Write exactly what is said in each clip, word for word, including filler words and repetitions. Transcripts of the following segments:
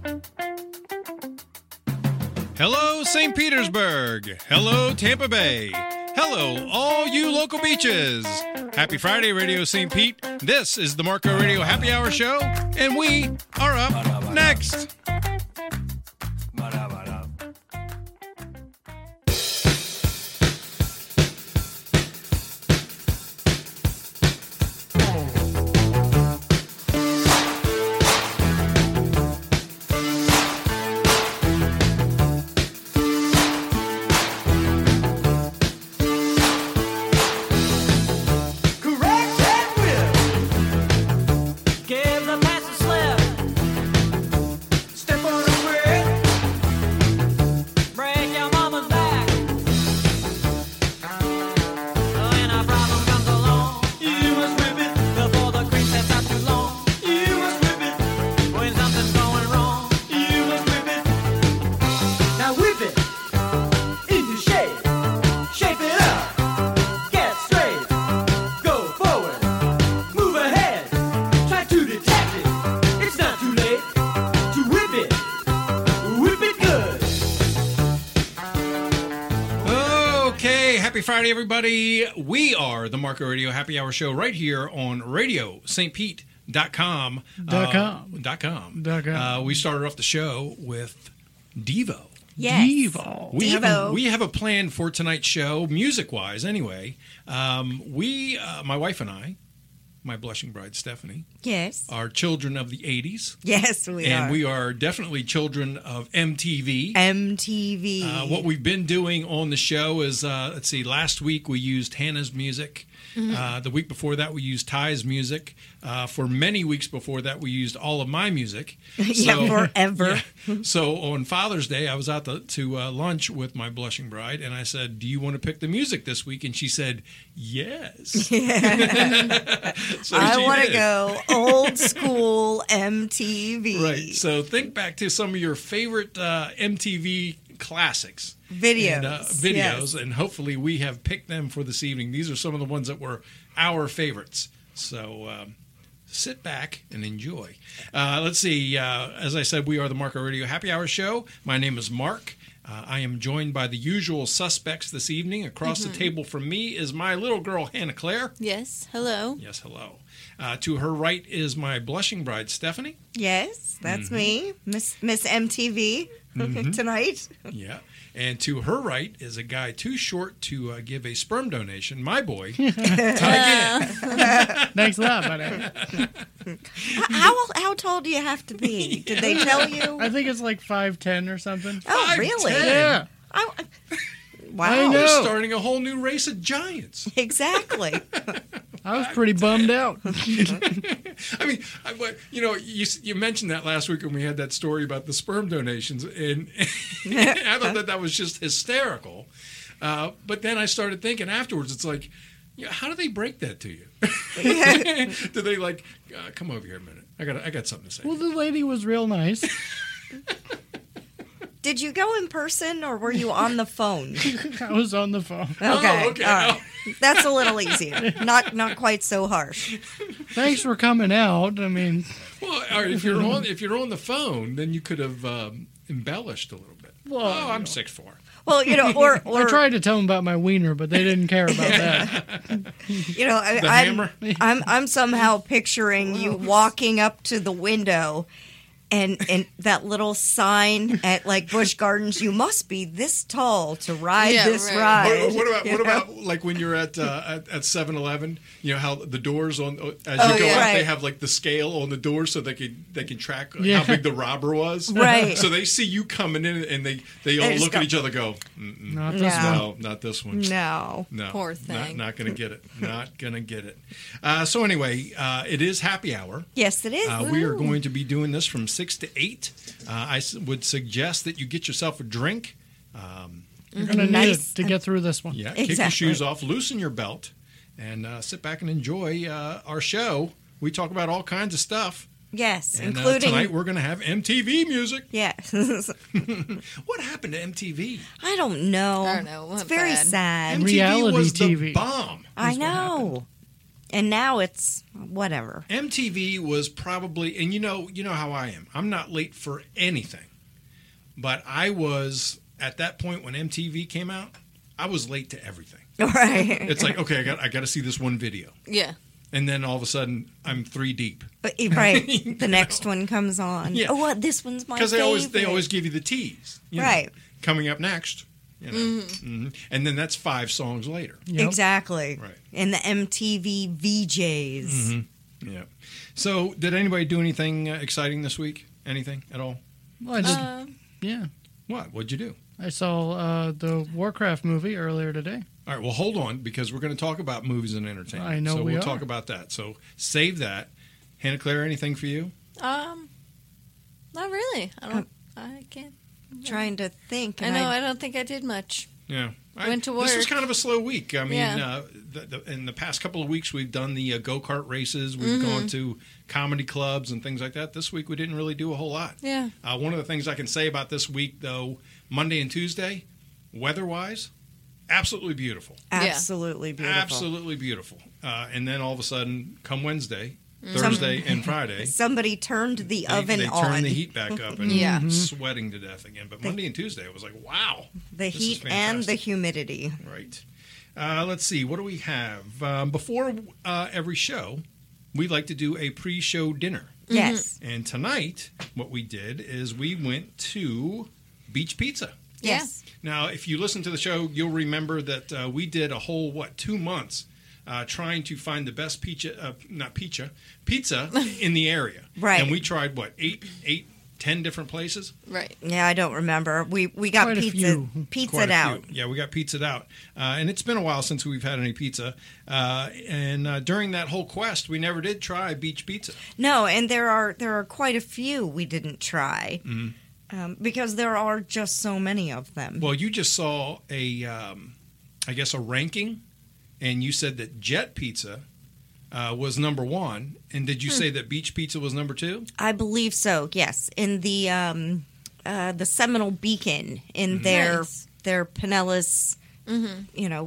Hello, Saint Petersburg. Hello, Tampa Bay. Hello, all you local beaches. Happy Friday, Radio Saint Pete. This is the Marco Radio Happy Hour Show, and we are up next. Friday, everybody. We are the Marco Radio Happy Hour Show right here on radio st pete dot com. Dot com. Uh, dot com. Dot com. Uh, we started off the show with Devo. Yes. Devo. We Devo. have a, we have a plan for tonight's show, music-wise anyway. Um, we, uh, my wife and I, my blushing bride Stephanie, Yes. are children of the eighties. Yes, we and are. we are definitely children of M T V. M T V. Uh, what we've been doing on the show is, uh, let's see, last week we used Hannah's music. Mm-hmm. Uh, the week before that we used Ty's music. Uh, for many weeks before that we used all of my music. Yeah, So- forever. yeah. So on Father's Day I was out to, to uh, lunch with my blushing bride and I said, do you want to pick the music this week? And she said, yes. So I she want to did. go old school M T V. Right. So think back to some of your favorite uh, M T V classics. Videos. And, uh, videos, Yes. and hopefully we have picked them for this evening. These are some of the ones that were our favorites. So um, sit back and enjoy. Uh, let's see. Uh, as I said, we are the Marco Radio Happy Hour Show. My name is Mark. Uh, I am joined by the usual suspects this evening. Across Mm-hmm. the table from me is my little girl, Hannah Claire. Yes, hello. Yes, hello. Uh, to her right is my blushing bride, Stephanie. Yes, that's Mm-hmm. me, Miss Miss M T V tonight. Yeah. And to her right is a guy too short to uh, give a sperm donation, my boy, Ty Gant. Thanks a lot, buddy. How how tall do you have to be? Did they tell you? I think it's like five ten or something. Oh, five really? ten. Yeah. I, wow. I know. We're starting a whole new race of giants. Exactly. I was pretty bummed out. I mean, I, but, you know, you you mentioned that last week when we had that story about the sperm donations, and I thought that that was just hysterical. Uh, but then I started thinking afterwards, it's like, yeah, how do they break that to you? Do they like, uh, come over here a minute? I got I got something to say. Well, the lady was real nice. Did you go in person or were you on the phone? I was on the phone. Okay. Oh, okay. All right. That's a little easier. Not not quite so harsh. Thanks for coming out. I mean, Well, all right, if you're on if you're on the phone, then you could have um, embellished a little bit. Well, oh, I'm six foot four. Well, you know, or or I tried to tell them about my wiener, but they didn't care about that. you know, I, The I'm, hammer? I'm I'm somehow picturing you walking up to the window. And and that little sign at like Busch Gardens, you must be this tall to ride Yeah, this right. ride. What, what about you what know? about like when you're at uh, at, at seven eleven? You know how the doors on as Oh, you go yeah. out, Right. they have like the scale on the door so they can they can track Yeah. how big the robber was. Right. So they see you coming in and they they all They just look go, at each other, and go, Mm-mm, Not this No. one. no, not this one. No. No, Poor Not, thing. not gonna get it. Not gonna get it. Uh, so anyway, uh, it is happy hour. Yes, it is. Uh, we are going to be doing this from six to eight. Uh, I s- would suggest that you get yourself a drink. Um, You're going to need Nice. it to get through this one. yeah, kick your Exactly. shoes off, loosen your belt, and uh, sit back and enjoy uh, our show. We talk about all kinds of stuff. Yes, And uh, including tonight we're going to have M T V music. yes. What happened to M T V? I don't know. I don't know, it It's went very bad. sad. M T V Reality was T V. the bomb. I is what know. And now it's whatever. M T V was probably, and you know, you know how I am. I'm not late for anything, but I was at that point when M T V came out. I was late to everything. Right. It's like, okay, I got I got to see this one video, Yeah. and then all of a sudden I'm three deep But, right. The next one comes on. Yeah. Oh, what? This one's my because favorite. they always they always give you the tease, you know, Right. coming up next, you know, Mhm. and then that's five songs later. Yep. Exactly. Right. And the M T V V Js. Yeah. So, did anybody do anything uh, exciting this week? Anything at all? Well, I did. Uh, Yeah. What? What'd you do? I saw uh, the Warcraft movie earlier today. All right, well, hold on, because we're going to talk about movies and entertainment. I know so we we'll are. talk about that. So save that. Hannah Claire, anything for you? um, not really. I don't. I can't. Trying to think. I and know. I don't think I did much. Yeah. I, Went to This was work. kind of a slow week. I mean, Yeah. uh, the, the, in the past couple of weeks, we've done the uh, go-kart races. We've Mm-hmm. gone to comedy clubs and things like that. This week, we didn't really do a whole lot. Yeah. Uh, one of the things I can say about this week, though, Monday and Tuesday, weather-wise, absolutely beautiful. Absolutely beautiful. Absolutely beautiful. Uh, and then all of a sudden, come Wednesday, Mm-hmm. Thursday, and Friday, Somebody turned the they, oven they on. turn the heat back up and Yeah. I'm sweating to death again. But Monday and Tuesday, it was like, wow. The this is heat and the fantastic. humidity. Right. Uh, let's see. What do we have? Um, before uh, every show, we like to do a pre-show dinner. Yes. And tonight, what we did is we went to Beach Pizza. Yes. Now, if you listen to the show, you'll remember that uh, we did a whole, what, two months uh, trying to find the best pizza, uh, not pizza, pizza in the area. Right. And we tried, what, eight, eight, ten different places? Right. Yeah, I don't remember. We we got Quite a pizza few. pizzaed Quite a out. few. Yeah, we got pizzaed out. Uh, and it's been a while since we've had any pizza. Uh, and uh, during that whole quest, we never did try Beach Pizza. No, and there are there are quite a few we didn't try Mm-hmm. um, because there are just so many of them. Well, you just saw a, um, I guess, a ranking, and you said that Jet Pizza uh, was number one. And did you Hmm. say that Beach Pizza was number two? I believe so. Yes, in the um, uh, the Seminole Beacon in their Nice. their Pinellas, you know,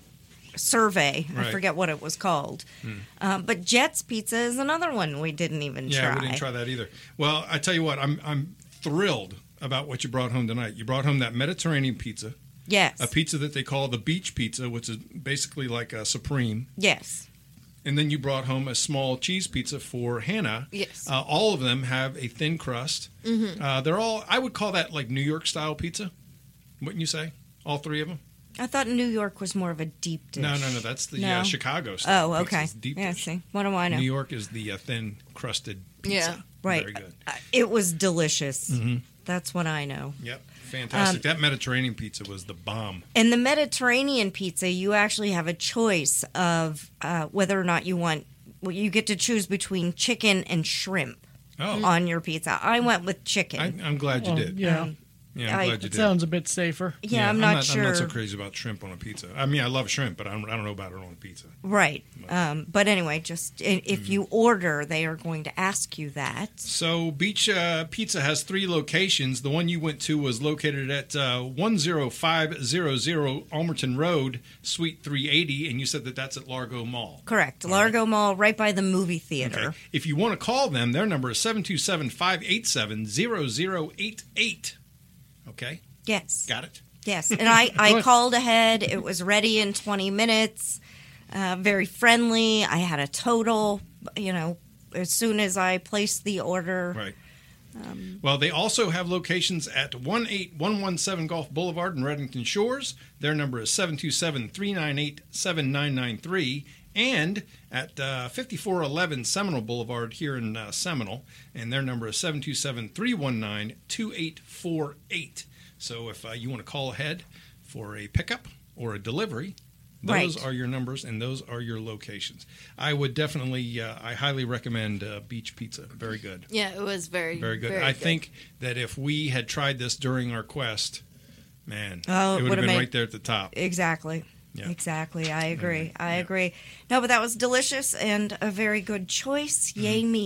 survey. I Right. forget what it was called. Um, but Jet's Pizza is another one we didn't even Yeah, try. we didn't try that either. Well, I tell you what, I'm I'm thrilled about what you brought home tonight. You brought home that Mediterranean pizza, Yes. a pizza that they call the Beach Pizza, which is basically like a Supreme. Yes. And then you brought home a small cheese pizza for Hannah. Yes. Uh, all of them have a thin crust. Mm-hmm. Uh, they're all, I would call that like New York style pizza. Wouldn't you say? All three of them? I thought New York was more of a deep dish. No, no, no. That's the No? uh, Chicago style. Oh, pizza. okay. It's deep Yeah, dish. see. What do I know? New York is the uh, thin crusted pizza. Yeah. Right. Very good. Uh, It was delicious. Mm-hmm. That's what I know. Yep. Fantastic. Um, that Mediterranean pizza was the bomb. In the Mediterranean pizza, you actually have a choice of uh, whether or not you want. Well, you get to choose between chicken and shrimp Oh, on your pizza. I went with chicken. I, I'm glad you Well, did. Yeah. Um, Yeah, I'm I- glad you It did. sounds a bit safer. yeah, I'm not I'm sure. not so crazy about shrimp on a pizza. I mean, I love shrimp, but I don't, I don't know about it on a pizza. Right. Um, but anyway, just i- if Mm-hmm. you order, they are going to ask you that. So Beach uh, Pizza has three locations. The one you went to was located at uh, one oh five hundred Almerton Road, Suite three eighty, and you said that that's at Largo Mall. Correct. All Largo Mall, right by the movie theater. Okay. If you want to call them, their number is seven two seven, five eight seven, zero zero eight eight. Okay, Yes. got it? Yes, and I, I Good. called ahead. It was ready in twenty minutes. Uh, very friendly. I had a total, you know, as soon as I placed the order. Right. Um, Well, they also have locations at one eight one one seven Gulf Boulevard in Reddington Shores. Their number is seven two seven, three nine eight, seven nine nine three. And at uh, fifty-four eleven Seminole Boulevard here in uh, Seminole. And their number is seven two seven, three one nine, two eight four eight. So if uh, you want to call ahead for a pickup or a delivery, those Right. are your numbers and those are your locations. I would definitely, uh, I highly recommend uh, Beach Pizza. Very good. Yeah, it was very, Very good. I think that if we had tried this during our quest, man, Oh, it it would would've have been made- right there at the top. Exactly. Yeah. Exactly. I agree. I Yeah. agree. No, but that was delicious and a very good choice. Yay Mm-hmm. me.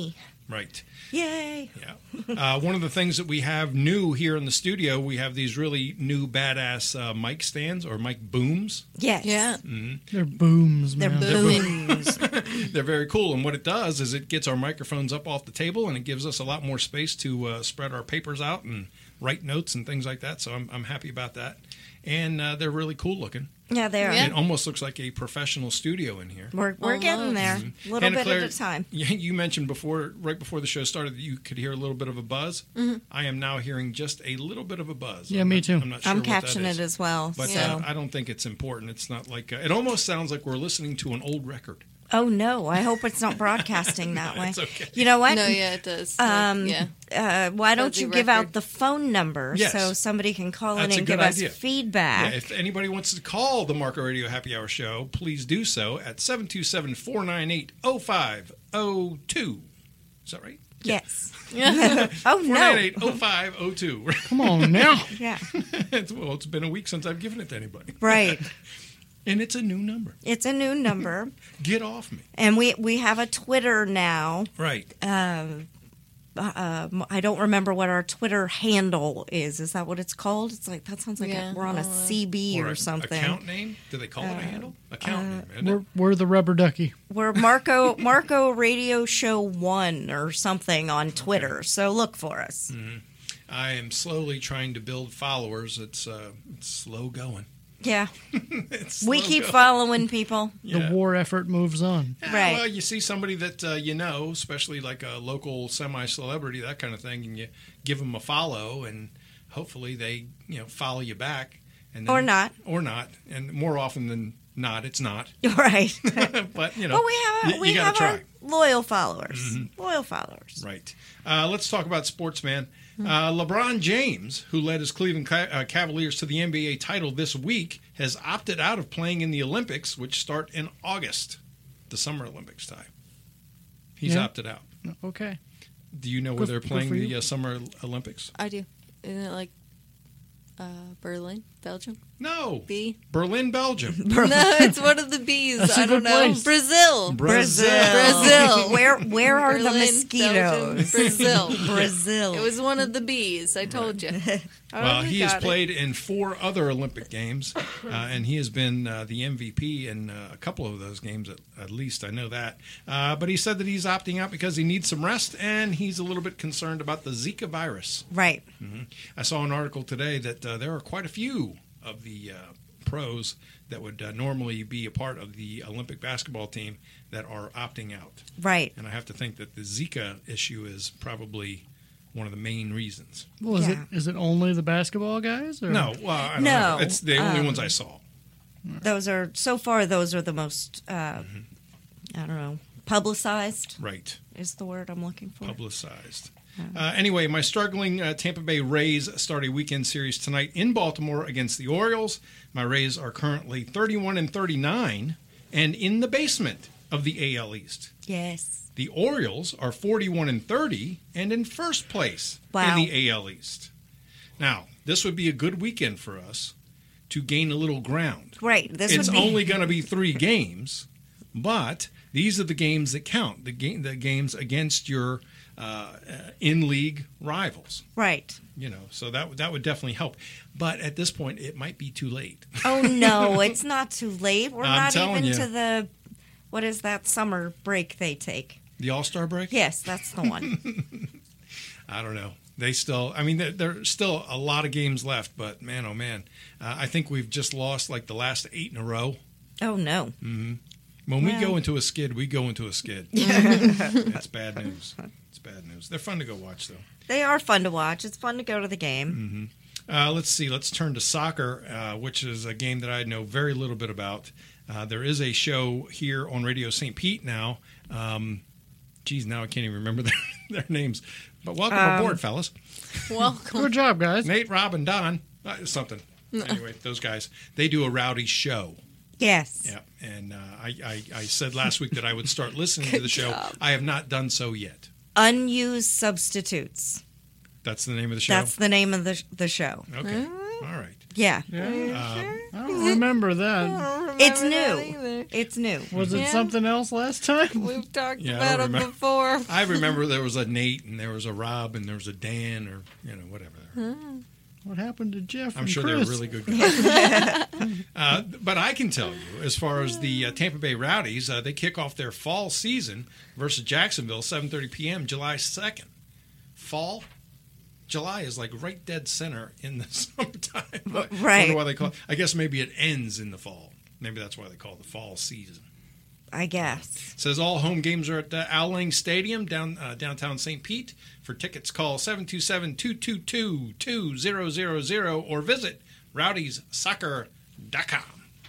Right. Yay! Yeah. Uh, one of the things that we have new here in the studio, we have these really new badass uh, mic stands or mic booms. Yes. Yeah. They're booms, They're man. booms. They're very cool, and what it does is it gets our microphones up off the table, and it gives us a lot more space to uh, spread our papers out and write notes and things like that. So I'm I'm happy about that, and uh, they're really cool looking. Yeah, they are. Yeah. It almost looks like a professional studio in here. We're we're getting Almost. there, a little Anna bit Claire, at a time. You you mentioned before, right before the show started, that you could hear a little bit of a buzz. Mm-hmm. I am now hearing just a little bit of a buzz. Yeah, I'm me not- too. I'm not sure I'm what that catching is. it as well. But so. uh, I don't think it's important. It's not like uh, it almost sounds like we're listening to an old record. Oh no! I hope it's not broadcasting that way. It's okay. You know what? No, yeah, it does. Um, yeah. Uh, why don't Fuzzy you give out record. the phone number Yes. so somebody can call That's a in and good give us idea. feedback? Yeah, if anybody wants to call the Marco Radio Happy Hour Show, please do so at seven two seven, four nine eight, oh five oh two. Is that right? Yes. Yeah. Oh four nine eight, no! oh five oh two. Come on now. Yeah. It's- well, it's been a week since I've given it to anybody. Right. And it's a new number. It's a new number, Get off me. and we we have a Twitter now. Right. Uh, uh, I don't remember what our Twitter handle is. Is that what it's called? It's like that sounds like Yeah, a, we're on a uh, C B or, a- something. Account name? Do they call it a handle? Account name, isn't We're, it? we're the rubber ducky. We're Marco Marco Radio Show One or something on Twitter. So look for us. I am slowly trying to build followers. It's uh, it's slow going. Yeah, It's we slow keep going. following people. Yeah. The war effort moves on. Yeah, Right. Well, you see somebody that uh, you know, especially like a local semi-celebrity, that kind of thing, and you give them a follow, and hopefully they, you know, follow you back, and then, Or not. or not, and more often than not, it's not. Right. But you know, But we have you, we you gotta have try. our loyal followers. Loyal followers. Right. Uh, let's talk about sports, man. Hmm. Uh, LeBron James, who led his Cleveland Ca- uh, Cavaliers to the N B A title this week, has opted out of playing in the Olympics, which start in August, the Summer Olympics time. He's Yeah. opted out. Okay. Do you know where Good- they're good playing for the you. uh, Summer Olympics? I do. Isn't it like uh, Berlin, Belgium? No. B? Berlin, Belgium. No, it's one of the B's. That's a I don't good know. place. Brazil. Brazil. Brazil. Where where are the Berlin, mosquitoes? Belgium, Brazil. Brazil. It was one of the B's. I told you. I Well, already he has got it. played in four other Olympic games, uh, and he has been uh, the M V P in uh, a couple of those games, at, at least. I know that. Uh, but he said that he's opting out because he needs some rest, and he's a little bit concerned about the Zika virus. Right. I saw an article today that uh, there are quite a few of the uh, pros that would uh, normally be a part of the Olympic basketball team that are opting out. Right. And I have to think that the Zika issue is probably one of the main reasons. Well, is Yeah. it is it only the basketball guys? Or? No, well, I don't No, know. It's the only um, ones I saw. Those are so far. Those are the most. Uh, Mm-hmm. I don't know. Publicized Right. is the word I'm looking for. Publicized. Uh, anyway, my struggling uh, Tampa Bay Rays start a weekend series tonight in Baltimore against the Orioles. My Rays are currently thirty-one and thirty-nine and in the basement of the A L East. Yes. The Orioles are forty-one and thirty and in first place Wow. in the A L East. Now, this would be a good weekend for us to gain a little ground. Right. This It's would be only going to be three games, but these are the games that count. The game, the games against your uh, uh, in-league rivals. right. You know, so that would- that would definitely help. But at this point, it might be too late. Oh no, it's not too late. We're I'm not telling even you. to the what is that summer break they take? The All-Star break? Yes, that's the one. I don't know. They still, I mean, there, there's still a lot of games left, but man, oh man, uh, I think we've just lost like the last eight in a row. Oh no. When we Well. go into a skid, we go into a skid. That's bad news. It's bad news. They're fun to go watch, though. They are fun to watch. It's fun to go to the game. Uh, let's see. Let's turn to soccer, uh, which is a game that I know very little bit about. Uh, there is a show here on Radio Saint Pete now. Um, geez, now I can't even remember their, their names. But welcome Um, aboard, fellas. Welcome. Good job, guys. Nate, Rob, and Don. Uh, something. Anyway, those guys. They do a rowdy show. Yes. Yeah. And uh, I, I, I said last week that I would start listening to the show. job. I have not done so yet. Unused substitutes. That's the name of the show? That's the name of the the show. Okay. All right. Yeah. Yeah. I don't remember that. It's Remember new. that either. It's new. Was it Yeah. something else last time? We've talked Yeah, I about don't them remember. before. I remember there was a Nate and there was a Rob and there was a Dan or you know whatever. What happened to Jeff I'm and sure Chris? they're really good guys. uh, but I can tell you, as far as the uh, Tampa Bay Rowdies, uh, they kick off their fall season versus Jacksonville, seven thirty p.m., July second. Fall? July is like right dead center in the summertime. I Right. wonder why they call it. I guess maybe it ends in the fall. Maybe that's why they call it the fall season. I guess. It says all home games are at uh, Al Lang Stadium down uh, downtown Saint Pete. For tickets, call seven two seven, two two two, two zero zero zero or visit rowdies soccer dot com.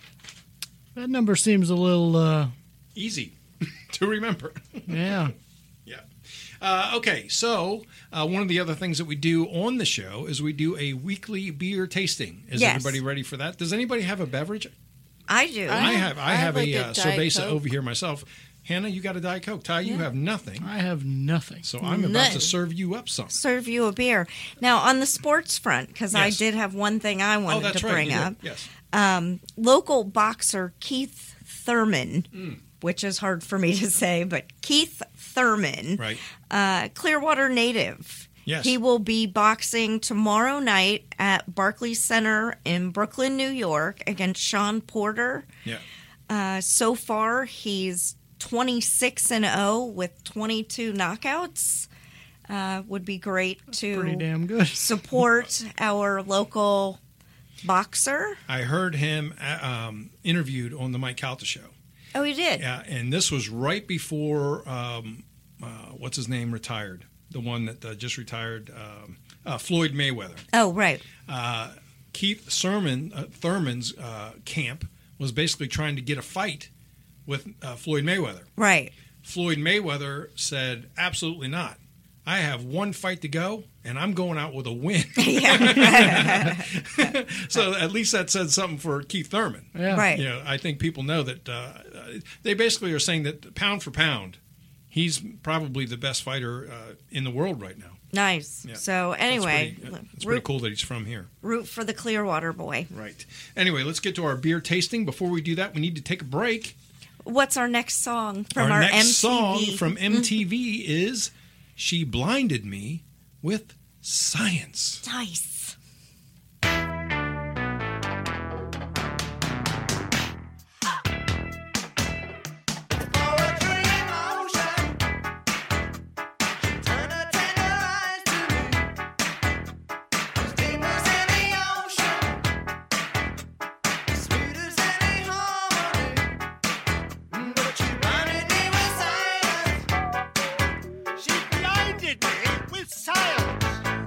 That number seems a little, uh, Easy to remember. yeah. Yeah. Uh, okay, so uh, one of the other things that we do on the show is we do a weekly beer tasting. Is Yes. everybody ready for that? Does anybody have a beverage? I do. I have. I, I have, have like a, a uh, Diet cerveza Coke. over here myself. Hannah, you got a Diet Coke. Ty, you Yeah. have nothing. I have nothing. So I'm about to None. serve you up some. Serve you a beer. Now, on the sports front, because I Yes. did have one thing I Oh, wanted that's to right. bring you did. up. Yes. Um, local boxer Keith Thurman, Mm. which is hard for me to say, but Keith Thurman, Right. uh, Clearwater native. Yes. He will be boxing tomorrow night at Barclays Center in Brooklyn, New York, against Sean Porter. Yeah. Uh, so far, he's twenty-six and oh with twenty-two knockouts. Uh, would be great Pretty to damn good. support our local boxer. I heard him uh, um, interviewed on the Mike Calta show. Oh, he did. Yeah, and this was right before um, uh, what's his name retired, the one that uh, just retired, um, uh, Floyd Mayweather. Oh, right. Uh, Keith Thurman, uh, Thurman's uh, camp was basically trying to get a fight with uh, Floyd Mayweather. Right. Floyd Mayweather said, "Absolutely not. I have one fight to go, and I'm going out with a win." Yeah. So at least that said something for Keith Thurman. Yeah. Right. You know, I think people know that uh, they basically are saying that pound for pound, he's probably the best fighter uh, in the world right now. Nice. Yeah. So anyway, it's pretty, uh, it's root, pretty cool that he's from here. root for the Clearwater boy. Right. Anyway, let's get to our beer tasting. Before we do that, we need to take a break. What's our next song from our, next M T V? song from M T V is "She Blinded Me with Science." Nice. She blinded me with science.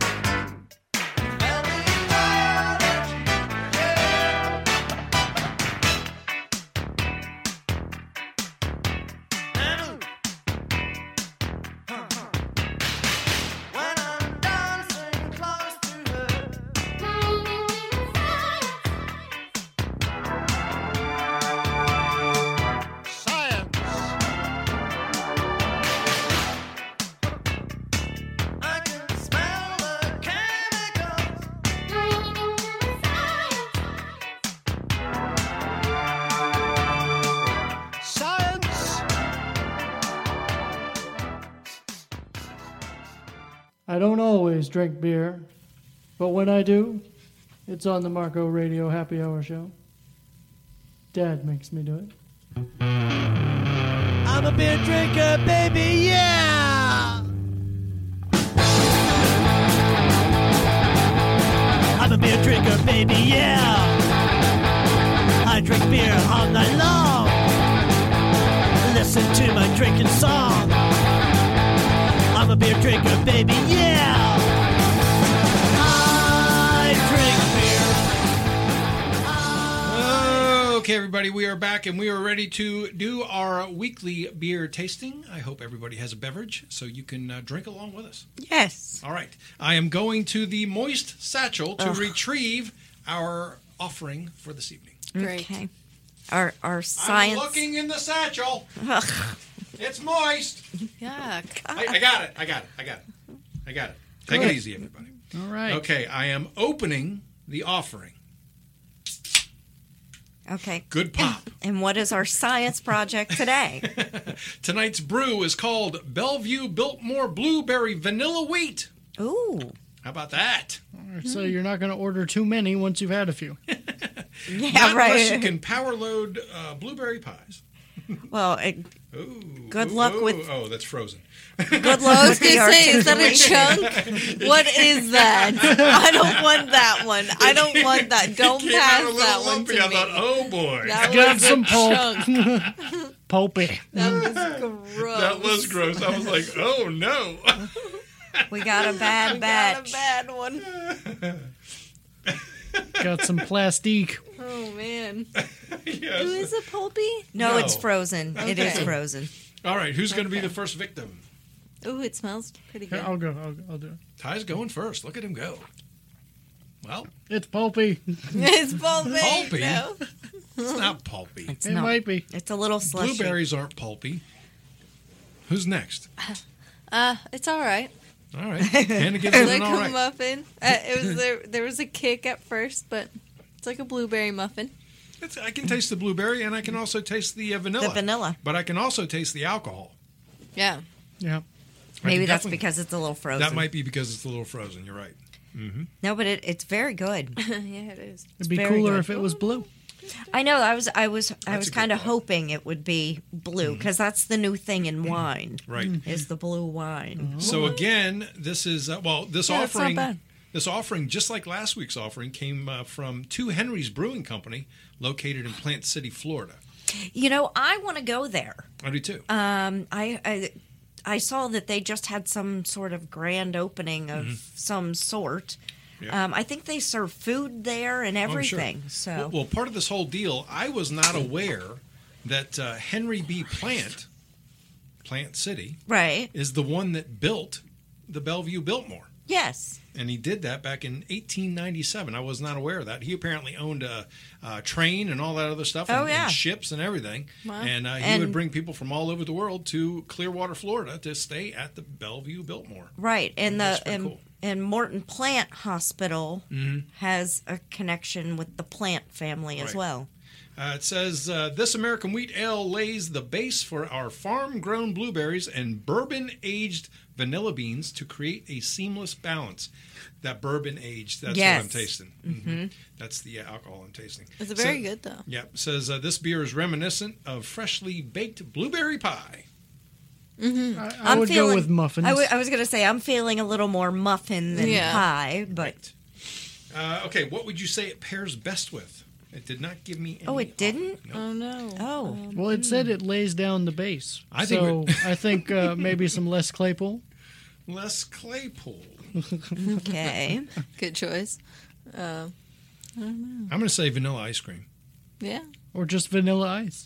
Science. I can smell the chemicals. Science. I don't always drink beer, but when I do, it's on the Marco Radio Happy Hour Show. Dad makes me do it. I'm a beer drinker, baby, yeah! I'm a beer drinker, baby, yeah! I drink beer all night long. Listen to my drinking song. I'm a beer drinker, baby, yeah! I drink beer. I Okay, everybody, we are back and we are ready to do our weekly beer tasting. I hope everybody has a beverage so you can uh, drink along with us. Yes. All right. I am going to the moist satchel to Ugh. retrieve our offering for this evening. Great. Okay. Our our science. I'm looking in the satchel. Ugh. It's moist. Yuck. I, I got it. I got it. I got it. I got it. Take it easy, everybody. All right. Okay, I am opening the offering. Okay. Good pop. And what is our science project today? Tonight's brew is called Bellevue Biltmore Blueberry Vanilla Wheat. Ooh. How about that? So you're not going to order too many once you've had a few. Yeah, Not right. unless you can power load uh, blueberry pies. Well, it, Ooh, Good ooh, luck ooh. with- Oh, that's frozen. good I luck was with the gonna say, is that a articulation. chunk? What is that? I don't want that one. I don't want that. Don't Came pass out a little that one lumpy. to I me. thought, oh boy, That Got was some a pulp. chunk. Pulpy. That was gross. that was gross. I was like, oh no. We got a bad We batch. got a bad one. Got some plastique. Oh man. Yes. Who is it, Pulpy? No, No. it's frozen. It is Okay. frozen. All right, who's going to be the first victim? Ooh, it smells pretty Here, good. I'll go. I'll, I'll do it. Ty's going first. Look at him go. Well, It's pulpy. It's Pulpy. Pulpy? No. it's not pulpy. It's It not. might be. It's a little slushy. Blueberries aren't pulpy. Who's next? Uh, it's all right. All right. Hannah gives it Like an all a right. muffin. Uh, it was there. There was a kick at first, but it's like a blueberry muffin. It's, I can taste the blueberry, and I can also taste the uh, vanilla. The vanilla. But I can also taste the alcohol. Yeah. Yeah. I Maybe can that's definitely- because it's a little frozen. That might be because it's a little frozen. You're right. No, but it, it's very good. yeah, it is. It'd be very cooler good. if it was blue. I know. I was. I was. I That's was a good kind of point. hoping it would be blue because that's the new thing in wine. Right. Is the blue wine? So again, this is uh, well, this Yeah, it's not offering, bad. this offering, just like last week's offering, came uh, from Two Henry's Brewing Company, located in Plant City, Florida. You know, I want to go there. I do too. Um, I, I I saw that they just had some sort of grand opening of some sort. Yeah. Um, I think they serve food there and Oh, sure. everything. So Well, well, part of this whole deal, I was not aware that uh, Henry B. Plant, Plant City, right, is the one that built the Bellevue Biltmore. yes, And he did that back in eighteen ninety-seven. I was not aware of that. He apparently owned a, a train and all that other stuff, and, Oh, yeah. and ships and everything. Wow. And uh, he And- would bring people from all over the world to Clearwater, Florida, to stay at the Bellevue Biltmore. right, and That's the pretty and, cool. and Morton Plant Hospital Mhm. has a connection with the Plant family as Right. well. Uh, it says uh, this American wheat ale lays the base for our farm-grown blueberries and bourbon-aged vanilla beans to create a seamless balance. That bourbon-aged, that's Yes. what I'm tasting. hmm That's the uh, alcohol I'm tasting. It's So- very good though. Yep. Says uh, this beer is reminiscent of freshly baked blueberry pie. I, I I'm would feeling, go with muffins. I, w- I was going to say I'm feeling a little more muffin than Yeah. pie, but Uh, okay, what would you say it pairs best with? It did not give me any. Oh, it didn't? No. Oh no. oh, well, it said it lays down the base. I think so. it- I think uh, maybe some less Claypool. Les Claypool. okay. Good choice. Uh, I'm going to say vanilla ice cream. yeah. Or just vanilla ice.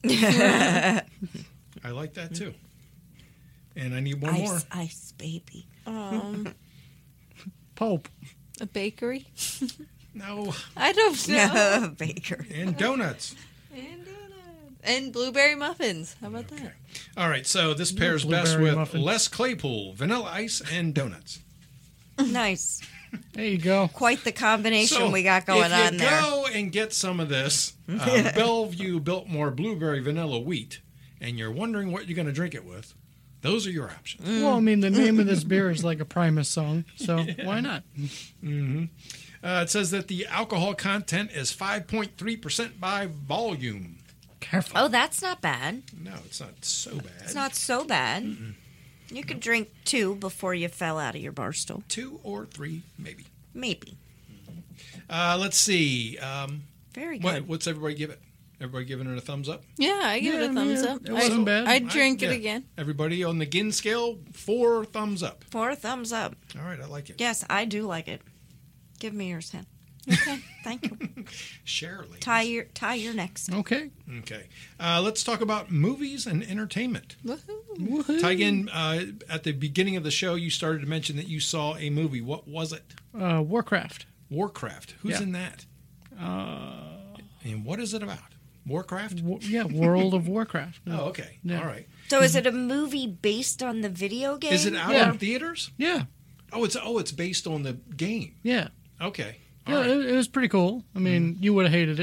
I like that too. And I need one more. Ice, ice, baby. Um, Pulp. a bakery. No. I don't know. Baker. And donuts. And donuts. And blueberry muffins. How about Okay. that? All right, so this pairs best Blueberry with muffin. Les Claypool, vanilla ice, and donuts. Nice. There you go. Quite the combination So, we got going if you on there. go and get some of this uh, Bellevue Biltmore Blueberry Vanilla Wheat, and you're wondering what you're going to drink it with, those are your options. Well, I mean, the name of this beer is like a Primus song, so why not? hmm Uh, it says that the alcohol content is five point three percent by volume. Careful. Oh, that's not bad. No, it's not so bad. It's not so bad. You could drink two before you fell out of your bar stool. Two or three, maybe. Maybe. Uh, let's see. Um, Very good. what, what's everybody give it? Everybody giving it a thumbs up? Yeah, I give Yeah, it a thumbs yeah, up. it wasn't I, bad. I'd drink I- it yeah. again. Everybody on the Ginn scale, four thumbs up. Four thumbs up. All right, I like it. Yes, I do like it. Give me yours, Hen. Okay. Thank you. Share, ladies. Tie your tie your next. Okay. Okay. Uh, let's talk about movies and entertainment. Woohoo. Woohoo. Tigan, uh, at the beginning of the show, you started to mention that you saw a movie. What was it? Uh, Warcraft. Warcraft. Who's Yeah. in that? Uh, And what is it about? Warcraft? w- yeah, World of Warcraft. Oh, okay. Yeah. All right. So is it a movie based on the video game? Is it out Yeah. in theaters? Yeah, Oh, it's oh, it's based on the game. yeah. Okay. All Yeah, right. it, it was pretty cool. I mean, you would have hated it.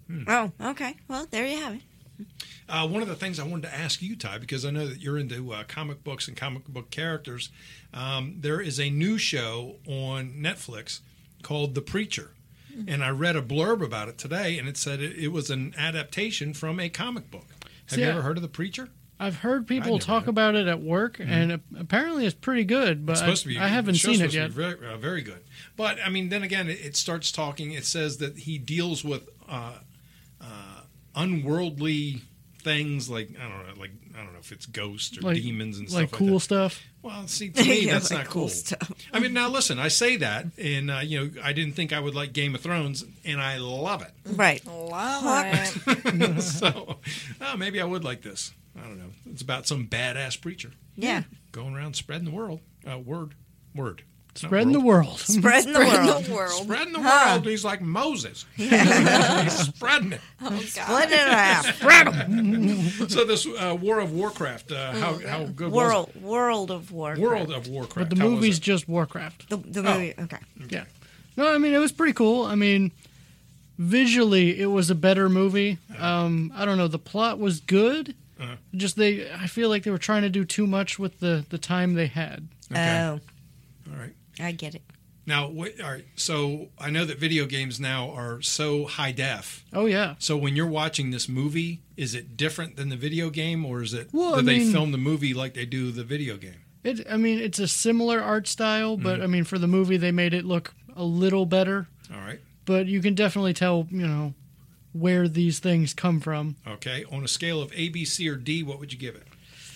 Oh, okay. Well, there you have it. Uh, one of the things I wanted to ask you, Ty, because I know that you're into uh, comic books and comic book characters, um, there is a new show on Netflix called The Preacher. And I read a blurb about it today, and it said it, it was an adaptation from a comic book. Have See, you I- ever heard of The Preacher? I've heard people never talk have. about it at work, and ap- apparently it's pretty good. But It's supposed to be. I, I haven't the show's seen it supposed yet. to be Very, uh, very good. But I mean, then again, it, it starts talking. It says that he deals with uh, uh, unworldly things, like I don't know, like I don't know if it's ghosts or Like- demons and like stuff cool like that. stuff. Well, see, to me, Yeah, that's like not cool cool. stuff. I mean, now listen, I say that, and uh, you know, I didn't think I would like Game of Thrones, and I love it. Right. Love it. So uh, maybe I would like this. I don't know. It's about some badass preacher Yeah. going around spreading the world. Uh, word, word. Not Spreading the world. world. Spreading the Spreading world. the world. Spreading the Huh. world. He's like Moses. He's spreading it. Oh, God. Split it in half. So this uh, War of Warcraft, uh, how how good World. World of Warcraft. was it? World of Warcraft. But the how was movie's it? just Warcraft. The, the movie. Okay. Yeah. No, I mean, it was pretty cool. I mean, visually, it was a better movie. Um, I don't know. The plot was good. Uh-huh. Just they, I feel like they were trying to do too much with the, the time they had. Okay. Oh, All right. I get it. Now, wait, all right. So I know that video games now are so high def. Oh, yeah. So when you're watching this movie, is it different than the video game, or is it? Well, do I they mean- film the movie like they do the video game? It, I mean, it's a similar art style, but Mm-hmm. I mean, for the movie, they made it look a little better. All right. But you can definitely tell, you know, where these things come from. Okay. On a scale of A, B, C, or D, what would you give it?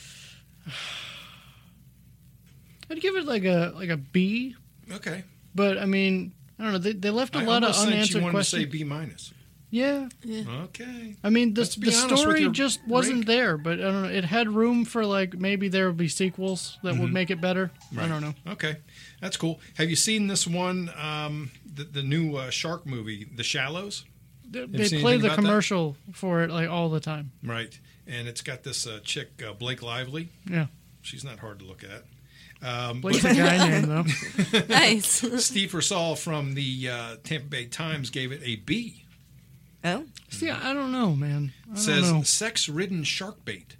I'd give it like a like a B. Okay. But I mean, I don't know. They, they left a I lot of almost think you unanswered wanted questions. to say B minus. Yeah, Okay. I mean, the Let's be the honest with story your just wasn't rank. there. But I don't know. It had room for like maybe there would be sequels that would make it better. I Right. don't know. Okay, that's cool. Have you seen this one, um, the, the new uh, shark movie, The Shallows? They, you they seen play anything the about that? commercial for it like all the time. Right, and it's got this uh, chick, uh, Blake Lively. Yeah, She's not hard to look at. Um, Blake's a guy name though. Nice. Steve Russell from the uh, Tampa Bay Times gave it a B. Oh, See, I don't know, man. I don't Says know. sex-ridden shark bait.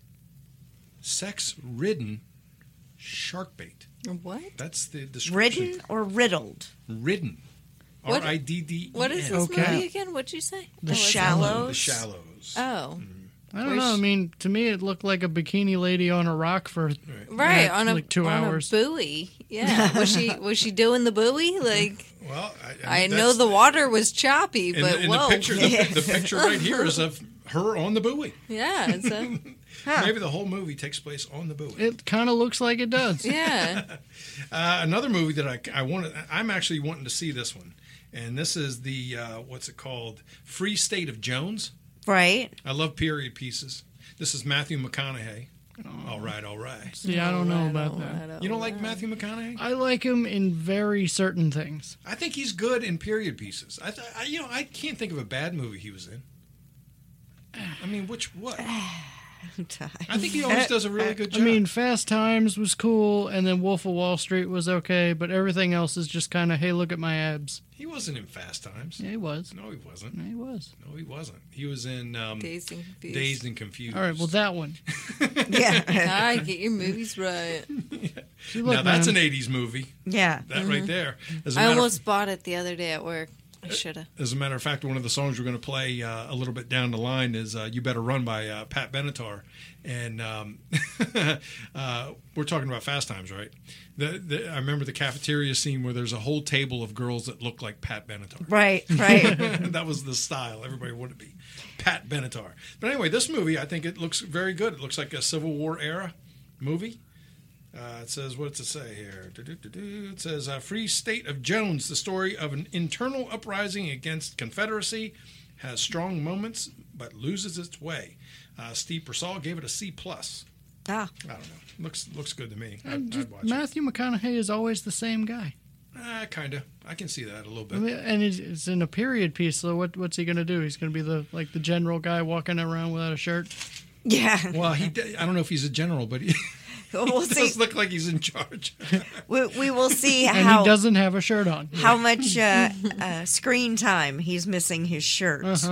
Sex-ridden shark bait. What? That's the description. ridden or riddled? Ridden. What- R I D D E N. What is this Okay. movie again? What'd you say? The Oh, it's- Shallows. The Shallows. Oh, I don't know. I mean, to me, it looked like a bikini lady on a rock for right. Yeah, on a like two on hours. a buoy. Yeah. Was she was she doing the buoy? Like Well, I, I, mean, know that's- the water was choppy, In, but the, in whoa. the picture, the, the picture right here is of her on the buoy. Yeah. It's a, Maybe the whole movie takes place on the buoy. It kind of looks like it does. yeah. Uh, another movie that I, I wanted, I'm actually wanting to see this one, and this is the uh, what's it called? Free State of Jones. Right. I love period pieces. This is Matthew McConaughey. All right, all right. See, I don't know Right, about all that. right, You don't all like right. Matthew McConaughey? I like him in very certain things. I think he's good in period pieces. I, th- I, you know, I can't think of a bad movie he was in. I mean, which what? I think he always does a really good I job. mean, Fast Times was cool, and then Wolf of Wall Street was okay, but everything else is just kind of, hey, look at my abs. he wasn't in Fast Times. Yeah, he was. No, he wasn't. Yeah, he was. No, he wasn't. He was in um, Dazed and confused. Dazed and Confused. All right, well, that one. Yeah. Ah, get your movies right. See, look, now that's man, an eighties movie. Yeah. That right there. As a I matter of- almost bought it the other day at work. I should have. As a matter of fact, one of the songs we're going to play uh, a little bit down the line is uh, "You Better Run" by uh, Pat Benatar, and um, uh, we're talking about Fast Times, right? The, the, I remember the cafeteria scene where there's a whole table of girls that look like Pat Benatar. Right. Right. That was the style. Everybody wanted to be Pat Benatar. But anyway, this movie, I think it looks very good. It looks like a Civil War era movie. Uh, it says, what does it say here? Do-do-do-do. It says, uh, Free State of Jones, the story of an internal uprising against Confederacy, has strong moments but loses its way. Uh, Steve Purcell gave it a C plus. Ah. I don't know. Looks looks good to me. and I'd, just I'd watch Matthew McConaughey is always the same guy. it. Uh, kind of. I can see that a little I bit. mean, and it's, it's in a period piece, so what, what's he going to do? He's going to be the like the general guy walking around without a shirt? Yeah. Well, he. d- I don't know if he's a general, but he, We'll he see. does look like he's in charge. We, we will see And how he doesn't have a shirt on. how much uh, uh, screen time he's missing his shirt. Uh-huh. Right.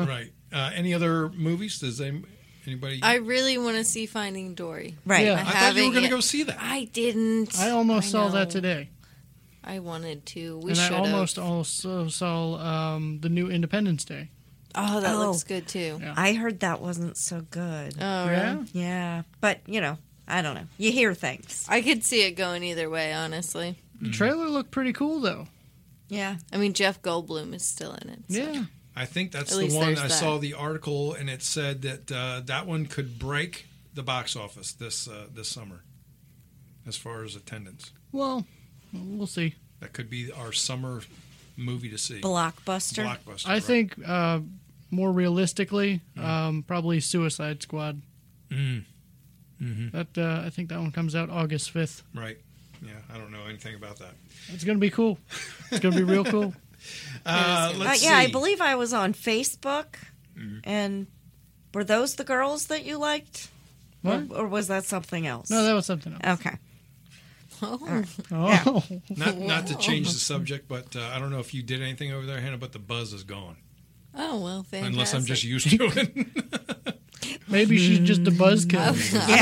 Uh, any other movies? Does any, anybody? I really want to see Finding Dory. Right. Yeah. I thought you were haven't going to yet. go see that. I didn't. I almost I saw that know. today. I wanted to. We and should I have. almost also saw um, the new Independence Day. Oh, that Oh. looks good too. Yeah. I heard that wasn't so good. Oh, Yeah? really? Yeah, but you know, I don't know. You hear things. I could see it going either way, honestly. The trailer looked pretty cool, though. Yeah. I mean, Jeff Goldblum is still in it. so- Yeah. I think that's At the least one. there's I that. saw the article, and it said that uh, that one could break the box office this uh, this summer, as far as attendance. Well, we'll see. That could be our summer movie to see. Blockbuster. Blockbuster. I right. think uh, more realistically, um, probably Suicide Squad. Mm. Mm-hmm. That uh, I think that one comes out August fifth. Right. Yeah, I don't know anything about that. It's gonna be cool. It's gonna be real cool. Uh, Uh, let's yeah, I see. believe I was on Facebook, and were those the girls that you liked, or, What? or was that something else? No, that was something else. Okay. Oh. Oh, Not not to change the subject, but uh, I don't know if you did anything over there, Hannah. But the buzz is gone, Oh, well, fantastic. unless I'm just used to it. maybe she's just a buzzkill.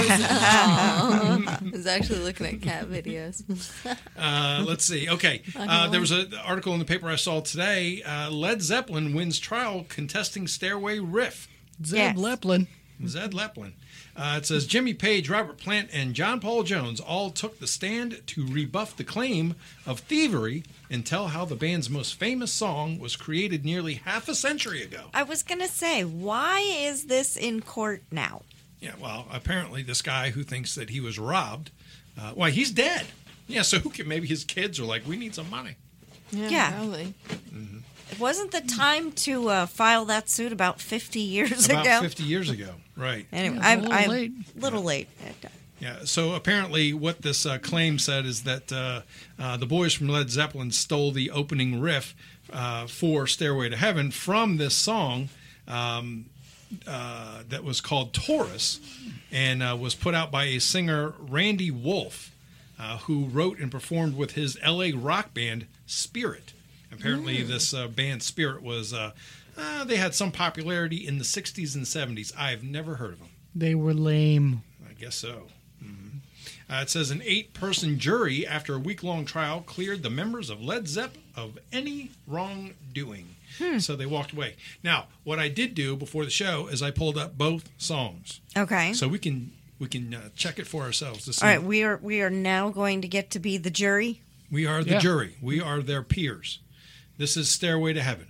I was actually looking at cat videos. Uh, let's see. Okay, uh, there was an article in the paper I saw today. Uh, Led Zeppelin wins trial contesting Stairway Riff. Zed Yes. Leplin. Zed Leplin. Uh, it says Jimmy Page, Robert Plant, and John Paul Jones all took the stand to rebuff the claim of thievery and tell how the band's most famous song was created nearly half a century ago. I was gonna say, why is this in court now? Yeah, well, apparently this guy who thinks that he was robbed, uh, well, he's dead. Yeah, so who can, maybe his kids are like, we need some money. Yeah, Yeah. probably. Wasn't the time to uh, file that suit about fifty years About ago? fifty years ago, right. Anyway, Yeah, I'm it's a little I'm late. little late. Yeah, so apparently what this uh, claim said is that uh, uh, the boys from Led Zeppelin stole the opening riff uh, for Stairway to Heaven from this song um, uh, that was called Taurus and uh, was put out by a singer, Randy Wolf, uh, who wrote and performed with his L A rock band, Spirit. Apparently this uh, band, Spirit, was uh, uh, they had some popularity in the sixties and seventies. I've never heard of them. They were lame. I guess so. Mhm. Uh, it says an eight-person jury, after a week-long trial, cleared the members of Led Zepp of any wrongdoing. So they walked away. Now, what I did do before the show is I pulled up both songs, Okay. so we can we can uh, check it for ourselves. To see. All right, we are we are now going to get to be the jury. We are the Yeah. jury. We are their peers. This is Stairway to Heaven.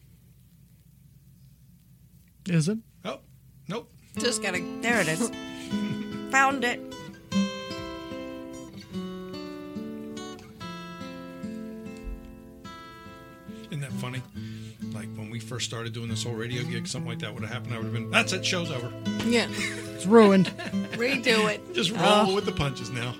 Is it? Oh, nope. Just gotta. There it is. Found it. Isn't that funny? Like when we first started doing this whole radio gig, something like that would have happened. I would have been, that's it, show's over. Yeah. It's ruined. Redo it. Just roll with the punches now.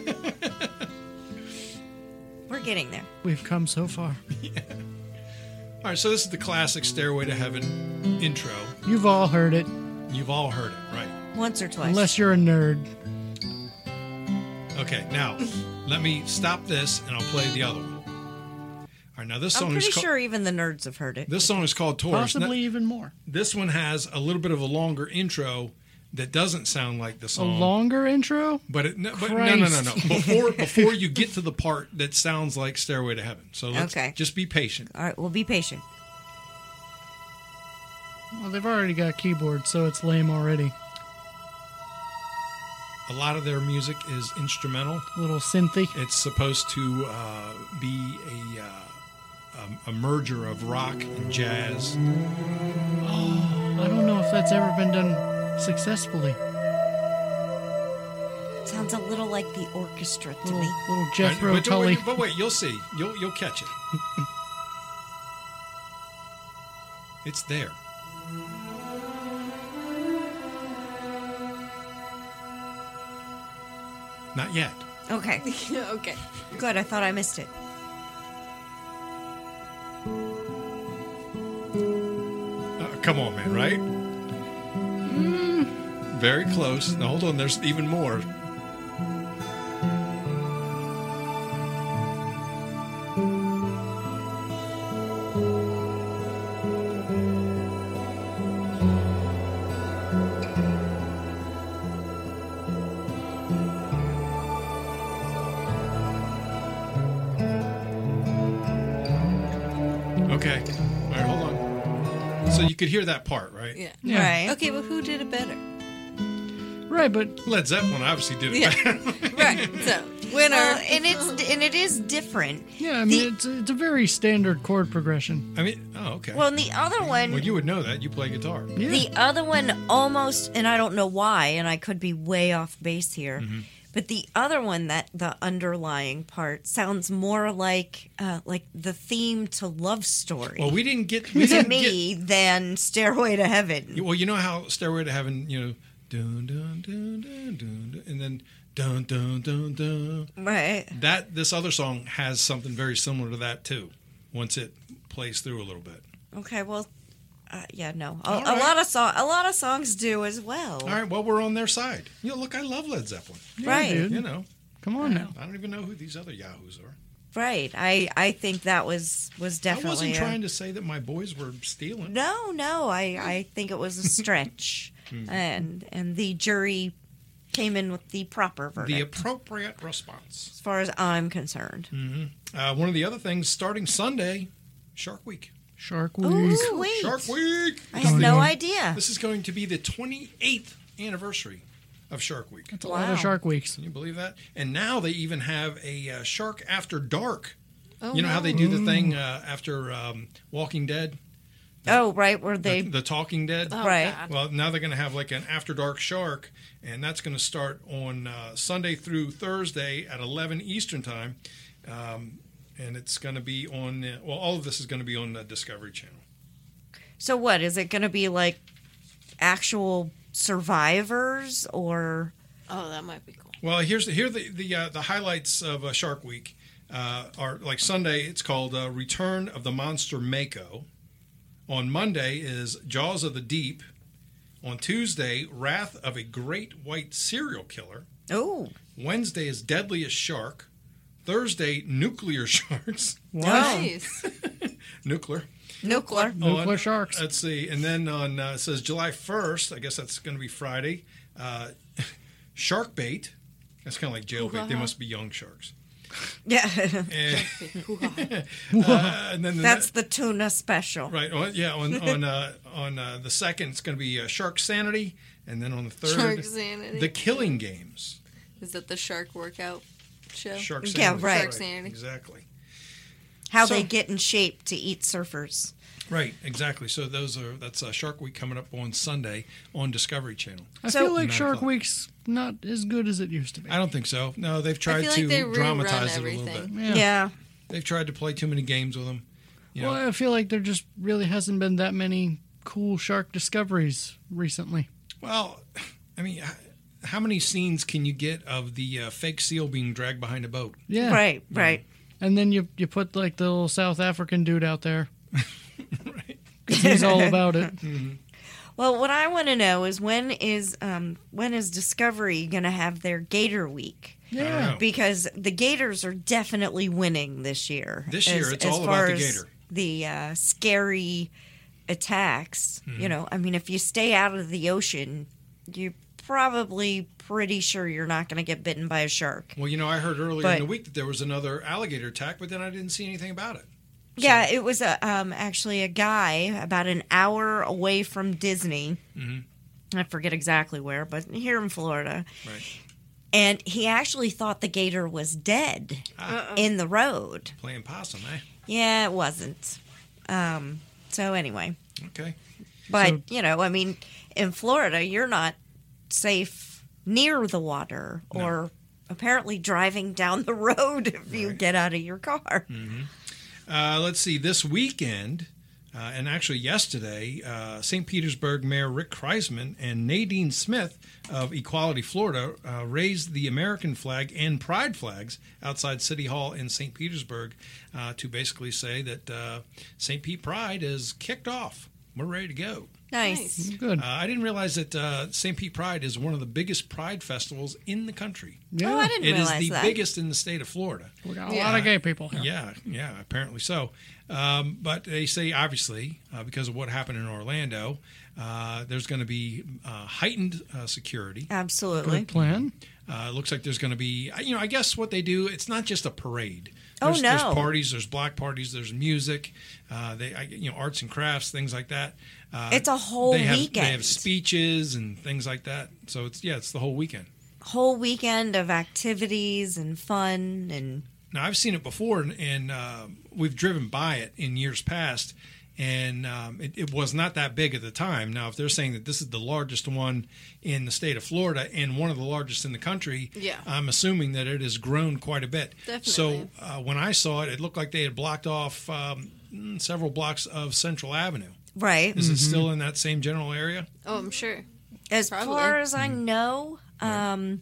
We're getting there. We've come so far. All right, so this is the classic Stairway to Heaven intro. You've all heard it, You've all heard it, right? Once or twice. unless you're a nerd. Okay, now let me stop this and I'll play the other one. All right, now this I'm song pretty is called sure even the nerds have heard it. this song is called Taurus. Possibly Now, even more. this one has a little bit of a longer intro that doesn't sound like the A song. longer intro? But, it, no, but no, no, no, no. Christ. Before before you get to the part that sounds like Stairway to Heaven. So let's Okay. just be patient. All right, we'll be patient. Well, they've already got keyboards, so it's lame already. A lot of their music is instrumental. A little synthy. It's supposed to uh, be a, uh, a a merger of rock and jazz. I don't know if that's ever been done successfully. Sounds a little like the orchestra to Little, me. little Jethro but, Tully. wait, but wait, you'll see. You'll you'll catch it. It's there. Not yet. Okay, Okay. good. I thought I missed it. Uh, come on, man, right? Very close. Now, hold on. There's even more. Okay. All right, hold on. So you could hear that part, right? Yeah. Yeah. Right. Okay, but who did it better? Right, but Led Zeppelin obviously did it Yeah. better. Right. So winner. Well, and it's and it is different. yeah, I mean, The- it's it's a very standard chord progression. I mean, oh, okay. Well, and the other one, Well, you would know that. You play guitar. Yeah. the other one almost, and I don't know why, and I could be way off base here, Mm-hmm. but the other one, that the underlying part sounds more like uh, like the theme to Love Story Well, we didn't get. We to didn't me than Stairway to Heaven. Get, well, you know how Stairway to Heaven, you know, dun dun dun dun dun, dun and then dun dun dun dun. Right. That this other song has something very similar to that too. Once it plays through a little bit. Okay. Well, uh, yeah, no. A, All a right. lot of song, a lot of songs do as well. All right. Well, we're on their side. You know, look, I love Led Zeppelin. Yeah, Right. dude. You know, Come on now. I don't even know who these other yahoos are. Right. I I think that was was definitely. I wasn't a- trying to say that my boys were stealing. No, no. I I think it was a stretch, Hmm. and and the jury came in with the proper verdict, The appropriate response. as far as I'm concerned. Uh, one of the other things, starting Sunday, Shark Week. Shark Week. Ooh, sweet. Shark Week. I had no Twenty-one. idea. This is going to be the twenty-eighth anniversary of Shark Week. That's a lot Wow. of Shark Weeks. Can you believe that? And now they even have a uh, Shark After Dark. Oh, You know how wow. they do the thing uh, after um, Walking Dead? Oh, right, where they The, the Talking Dead? Oh, Right. God. Well, now they're going to have like an After Dark Shark, and that's going to start on uh, Sunday through Thursday at eleven Eastern Time. Um, and it's going to be on, uh, well, all of this is going to be on the Discovery Channel. So what is it going to be like? Actual survivors or Oh, that might be cool. Well, here's the, here are the the, uh, the highlights of uh, Shark Week uh, are like Sunday. It's called uh, Return of the Monster Mako. On Monday is Jaws of the Deep. On Tuesday, Wrath of a Great White Serial Killer. oh, Wednesday is Deadliest Shark. Thursday, Nuclear Sharks. Nice. Nuclear. nuclear. Nuclear On- sharks. Let's see. And then on uh, it says July first, I guess that's going to be Friday, uh, Shark Bait. That's kind of like jailbait. They must be young sharks. Yeah, And, uh, and then the that's the tuna special. right. On, yeah, on on uh, on uh, the second, it's going to be uh, Shark Sanity, and then on the third, Shark Sanity. the Killing Games. Is that the shark workout show? Shark Yeah, Sanity. right. Shark Sanity. Exactly. How So- they get in shape to eat surfers. Right. Exactly. So those are that's uh, Shark Week coming up on Sunday on Discovery Channel. I So- feel like Nine Shark o'clock. Week's not as good as it used to be. I don't think so. No, they've tried feel like to they rerun dramatize it a little everything. bit. Yeah. Yeah. They've tried to play too many games with them. You know, Well, I feel like there just really hasn't been that many cool shark discoveries recently. well, I mean, h- how many scenes can you get of the uh, fake seal being dragged behind a boat? Yeah. Right, right. And then you you put like the little South African dude out there. Right. 'Cause he's all about it. Well, what I want to know is when is um, when is Discovery going to have their Gator Week? I don't Yeah. know. Because the Gators are definitely winning this year. This year, as, it's as all about far the as Gator. The uh, scary attacks. Mm-hmm. You know, I mean, if you stay out of the ocean, you're probably pretty sure you're not going to get bitten by a shark. Well, you know, I heard earlier But- in the week that there was another alligator attack, but then I didn't see anything about it. Yeah, it was a um, actually a guy about an hour away from Disney. Mhm. I forget exactly where, but here in Florida. Right. And he actually thought the gator was dead Ah, in the road. playing possum, eh? Yeah, it wasn't. Um, so anyway, Okay. but So- you know, I mean, in Florida, you're not safe near the water No. or apparently driving down the road if you Right. get out of your car. Uh, let's see. This weekend, uh, and actually yesterday, uh, Saint Petersburg Mayor Rick Kreisman and Nadine Smith of Equality Florida uh, raised the American flag and pride flags outside City Hall in Saint Petersburg uh, to basically say that uh, Saint Pete Pride is kicked off. We're ready to go. Nice. Good. Uh, I didn't realize that uh, Saint Pete Pride is one of the biggest pride festivals in the country. Yeah. Oh, I didn't It is realize the that. biggest in the state of Florida. We got a Yeah. lot of gay people here. Yeah, yeah, apparently so. Um, but they say, obviously, uh, because of what happened in Orlando, uh, there's going to be uh, heightened uh, security. Absolutely. Good plan. Uh, it looks like there's going to be, you know, I guess what they do, it's not just a parade. Oh, There's, no. There's parties, there's block parties, there's music, uh, they, I, you know, arts and crafts, things like that. Uh, It's a whole they have, weekend. They have speeches and things like that. So it's yeah, it's the whole weekend. Whole weekend of activities and fun and Now I've seen it before, and, and uh, we've driven by it in years past, and um, it, it was not that big at the time. Now, if they're saying that this is the largest one in the state of Florida and one of the largest in the country, Yeah. I'm assuming that it has grown quite a bit. Definitely. So uh, when I saw it, it looked like they had blocked off um, mm, several blocks of Central Avenue. right. Is it still in that same general area? Oh, I'm sure. As Probably. far as I know, um,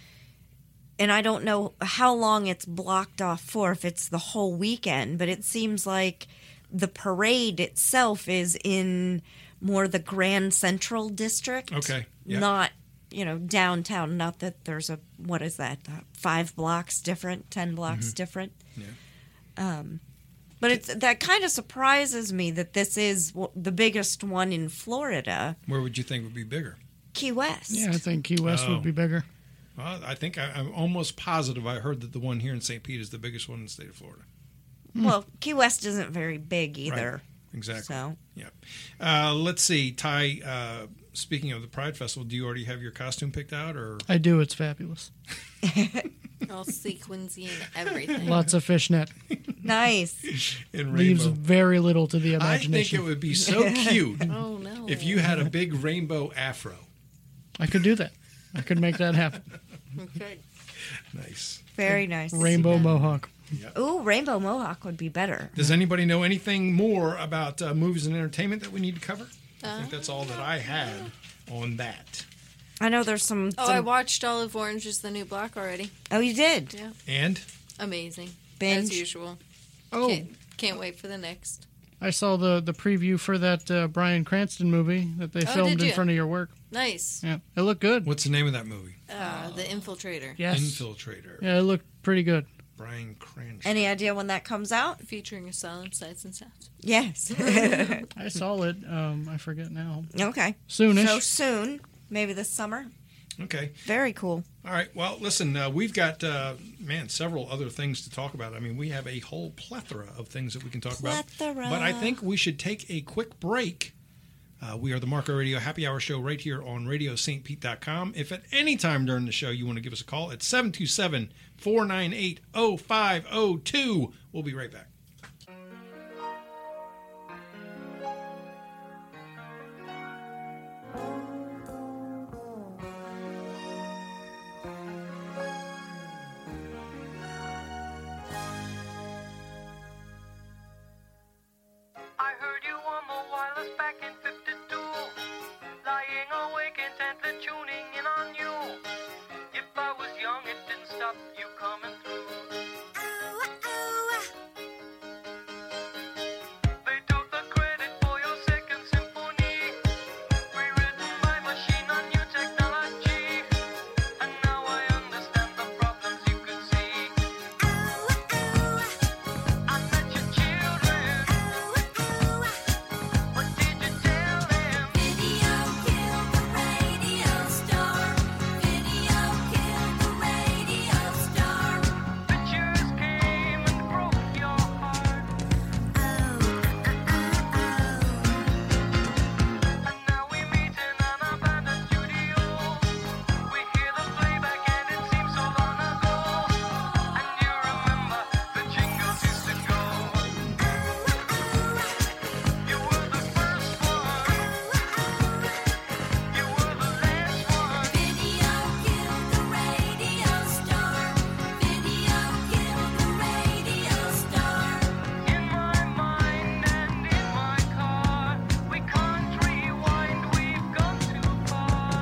and I don't know how long it's blocked off for, if it's the whole weekend, but it seems like the parade itself is in more the Grand Central District. Okay, yeah. Not, you know, downtown. Not that there's a, what is that, uh, five blocks different, ten blocks different. Yeah. Um, but it's that kind of surprises me that this is w- the biggest one in Florida, Where would you think would be bigger? Key West. Yeah, I think Key West Oh. would be bigger. Well, I think I, I'm almost positive I heard that the one here in Saint Pete is the biggest one in the state of Florida. Well, Key West isn't very big either. Exactly. So, Yeah. Uh, let's see, Ty. Uh, speaking of the Pride Festival, do you already have your costume picked out, or I do. It's fabulous. All sequencey and everything. Lots of fishnet. nice. in Leaves rainbow? very little to the I think imagination. it would be so cute Oh, no. if you had a big rainbow afro. I could do that. I could make that happen. Okay. Nice. Very nice. Rainbow mohawk. Ooh, Rainbow Mohawk would be better. Does anybody know anything more about uh, movies and entertainment that we need to cover? I think that's all that I had on that. I know there's some. Oh, some- I watched Olive Orange is the New Black already. Oh, you did? Yeah. And Amazing. Binge? As usual. Oh, Can't, can't wait for the next. I saw the, the preview for that uh, Bryan Cranston movie that they Oh, filmed did in you? front of your work. Nice. Yeah, it looked good. what's the name of that movie? Uh, the Infiltrator. Yes. Infiltrator. Yeah, it looked pretty good. Bryan Cranston. Any idea when that comes out? Featuring Asylum Sights and Sounds. Yes. I saw it. Um, I forget now. okay. Soonish. So soon, maybe this summer. Okay. Very cool. All right. Well, listen, uh, we've got, uh, man, several other things to talk about. I mean, we have a whole plethora of things that we can talk Plethora. about. But I think we should take a quick break. Uh, we are the Marco Radio Happy Hour Show right here on radio st pete dot com. If at any time during the show you want to give us a call, it's seven two seven, four nine eight, oh five oh two. We'll be right back. I heard you on the wireless back in fifty-two, lying awake intently tuning in on you. If I was young, it didn't stop you coming through. They took the credit for your second symphony, rewritten by machine on new technology. And now I understand the problems you could see. I met your children. What did you tell them? Video killed the radio star. Video killed the radio star. Pictures came and broke your heart. Oh, oh, oh, And now we meet in an abandoned studio. We hear the playback and it seems so long ago. And you remember the jingles used to go. You were the first one. You were the last one. Video killed the radio star. Video killed the radio star. In my mind and in my car, we can't rewind, we've gone too far.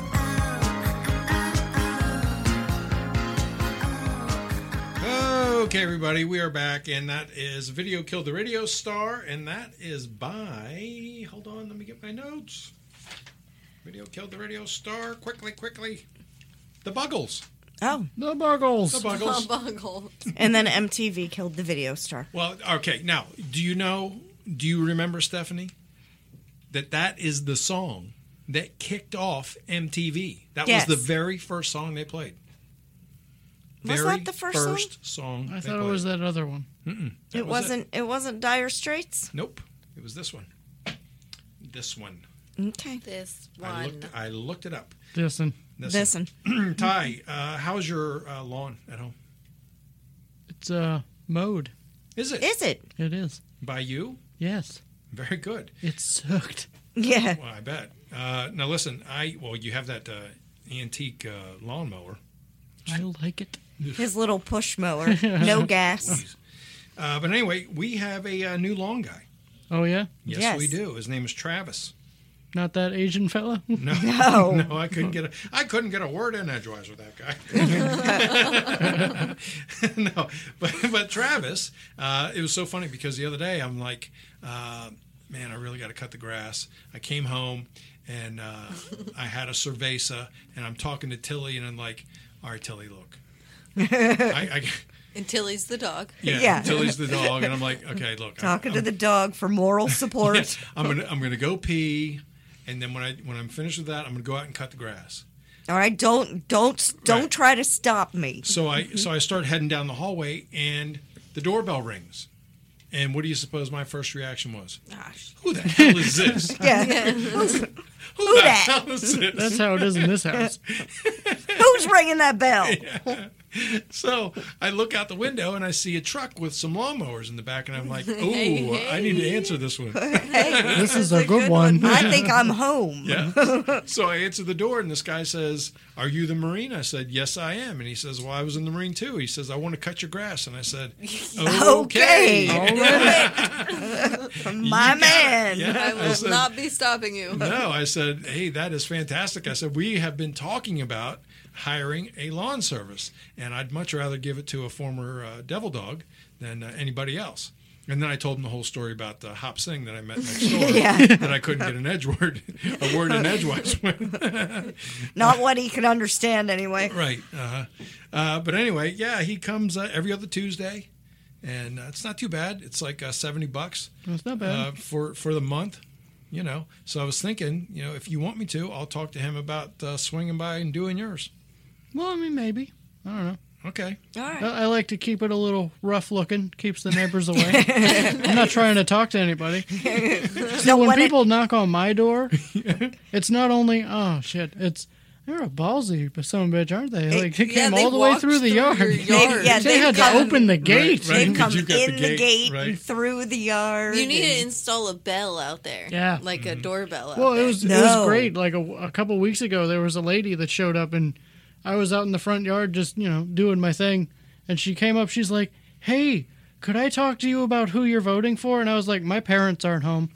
Okay, everybody, we are back, and that is Video Killed the Radio Star, and that is by, hold on, let me get my notes. Video Killed the Radio Star, quickly, quickly. The Buggles. Oh, The Buggles. The Buggles. Buggle. and then M T V killed the video star. Well, okay, now, do you know, do you remember, Stephanie, that that is the song that kicked off M T V? That Yes. was the very first song they played. Was very that the first song? song I they thought it played. was that other one. That It was wasn't. It. wasn't Dire Straits. Nope. It was this one. This one. Okay. This I one. looked. I looked it up. Listen, This one. Listen. Ty, uh, how's your uh, lawn at home? it's uh, mowed. Is it Is it? It is. by you? Yes. Very good. It sucked. Yeah. Well, I bet. Uh, now listen, I well, you have that uh, antique uh, lawnmower. I like it. His little push mower. No gas. Please. Uh, but anyway, we have a, uh new lawn guy. Oh, yeah? Yes, Yes. we do. His name is Travis. Not that Asian fella? No, No. no, I couldn't get a I couldn't get a word in edgewise with that guy. No, but but Travis, uh, it was so funny because the other day I'm like, uh, man, I really got to cut the grass. I came home and uh, I had a Cerveza and I'm talking to Tilly and I'm like, all right, Tilly, look, I, I And Tilly's the dog. yeah, Yeah. Tilly's the dog and I'm like, okay, look, Talking I'm, to the dog for moral support. Yes, I'm gonna I'm gonna go pee, and then when I when I'm finished with that, I'm gonna go out and cut the grass. All right. Don't don't don't Right. try to stop me. So I so I start heading down the hallway, and the doorbell rings. And what do you suppose my first reaction was? Gosh. Who the hell is this? Yeah. Who the that? hell is this? That's how it is in this house. Who's ringing that bell? So I look out the window and I see a truck with some lawnmowers in the back, and I'm like, "Ooh, Hey, I need to answer this one." This is a good one. I think I'm home. Yeah. So I answer the door, and this guy says, "Are you the Marine?" I said, "Yes, I am." And he says, "Well, I was in the Marine too." He says, "I want to cut your grass." And I said, Okay. "Okay." My man. Yeah. I will said- not be stopping you. No, I said, hey, that is fantastic. I said, we have been talking about hiring a lawn service, and I'd much rather give it to a former uh, devil dog than uh, anybody else. And then I told him the whole story about the Hop Sing that I met next door Yeah. that I couldn't get an edge word, a word in edgewise with. Not what he can understand anyway. Right. Uh-huh. Uh, but anyway, yeah, he comes uh, every other Tuesday, and uh, it's not too bad. It's like uh, seventy bucks. That's not bad. uh, for for the month, you know. So I was thinking, you know, if you want me to, I'll talk to him about uh, swinging by and doing yours. Well, I mean, maybe. I don't know. Okay. All right. I, I like to keep it a little rough looking, keeps the neighbors away. I'm not trying to talk to anybody. So when when it- people knock on my door, it's not only, oh, shit, it's, they're a ballsy son of a bitch, aren't they? Like, they Yeah, came they all the way walked through the through yard. your yard. yeah, They they had to come- open the gate. right. They Because come you got the in the gate, gate, right. and through the yard. You need to and- install a bell out there. Yeah. Like a doorbell out Well, there. it was it No. was great. Like a, a couple weeks ago, there was a lady that showed up, and I was out in the front yard just you know doing my thing, and she came up. She's like, "Hey, could I talk to you about who you're voting for?" And I was like, "My parents aren't home."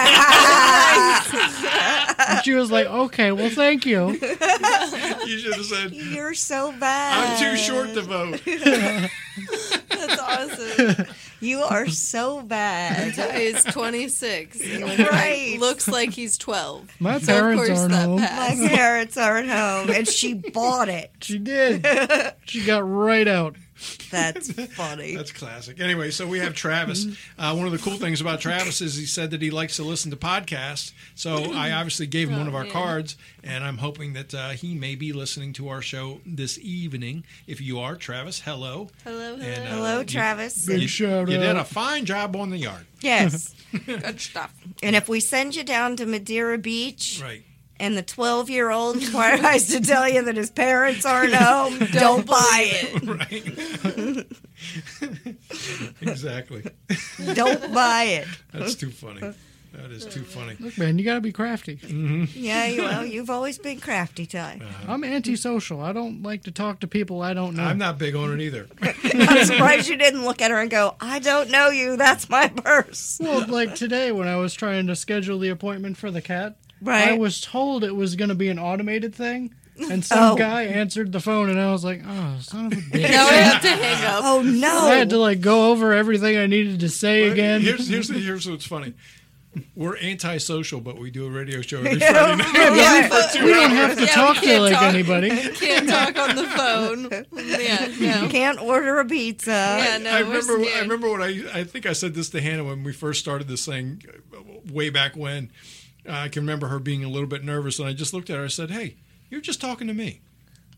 And she was like, "Okay, well, thank you." You should have said, You're so bad. I'm too short to vote. That's awesome. You are so bad. He's twenty-six. And Right. looks like he's twelve. My So of parents course aren't that home. My passed. parents aren't home, and she bought it. She did. She got right out. That's funny. That's classic. Anyway, so we have Travis. Uh, one of the cool things about Travis is he said that he likes to listen to podcasts. So I obviously gave him one of our man. cards, and I'm hoping that uh, he may be listening to our show this evening. If you are, Travis, hello. Hello, hello. And, uh, Hello, you- Travis. Big shout You did a out. fine job on the yard. Yes. Good stuff. And if we send you down to Madeira Beach Right. and the twelve-year-old tries to tell you that his parents aren't home, don't, buy it. Right. Exactly. Don't buy it. That's too funny. That is too funny. Look, man, you got to be crafty. Yeah, you- well, you've always been crafty, Ty. I'm antisocial. I don't like to talk to people I don't know. I'm not big on it either. I'm surprised you didn't look at her and go, I don't know you. That's my purse. Well, like today when I was trying to schedule the appointment for the cat, Right. I was told it was going to be an automated thing, and some Oh. guy answered the phone, and I was like, "Oh, son of a bitch!" Now I have to hang up. Oh, no. I had to like go over everything I needed to say again. Here's here's here's what's funny. We're antisocial, but we do a radio show every Yeah. Friday night. Yeah. For two we don't hours. have to Yeah, talk we to can't like talk. anybody. Can't talk on the phone. Yeah, no. Can't order a pizza. Yeah, no, I we're remember. I scared. remember when I. I think I said this to Hannah when we first started this thing, uh, way back when. Uh, I can remember her being a little bit nervous, and I just looked at her. I said, "Hey, you're just talking to me."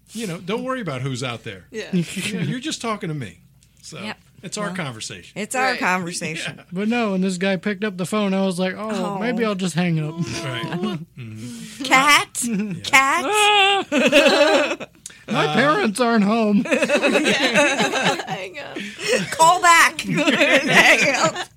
you know, don't worry about who's out there. Yeah. You know, you're just talking to me. So Yep. it's our conversation. It's our Right. conversation. But no, when this guy picked up the phone, I was like, oh, Oh. maybe I'll just hang up. Right. Cat? Cat? My parents aren't home. Hang on. Call back. Hang up.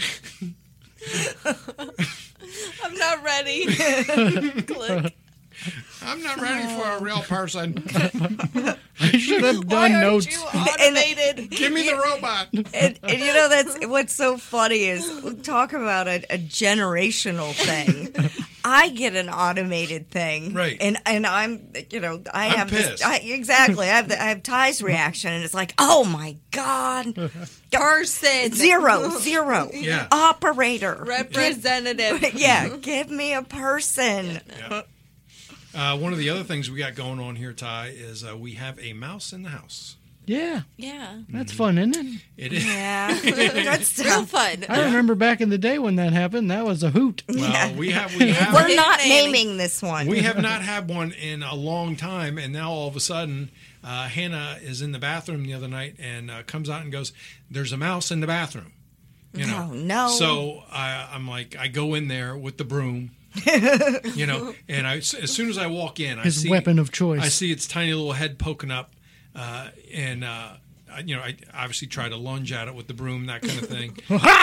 I'm not ready. Click. I'm not ready for a real person. I should have Why done aren't notes. you automated? Give me the robot. And, and you know that's what's so funny is talk about a, a generational thing. I get an automated thing, Right. And and I'm you know I I'm have this pissed. I, exactly I have the, I have Ty's reaction, and it's like, oh my god, Person. zero zero Yeah. operator Representative. yeah, give me a person. Yeah. Uh, one of the other things we got going on here, Ty, is uh, we have a mouse in the house. Yeah, Yeah. that's fun, isn't it? It is. Yeah, good Real stuff. fun. I remember back in the day when that happened, that was a hoot. Well, we have we have We're not Naming. naming this one. we have not had one in a long time, and now all of a sudden, uh, Hannah is in the bathroom the other night and uh, comes out and goes, "There's a mouse in the bathroom." You know. Oh, no. So I, I'm like, I go in there with the broom. You know, and I, as soon as I walk in, I His see weapon of choice. I see its tiny little head poking up, uh, and uh, I- you know, I obviously try to lunge at it with the broom, that kind of thing.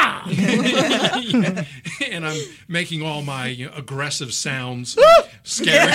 Yeah. And I'm making all my you know, aggressive sounds, scary.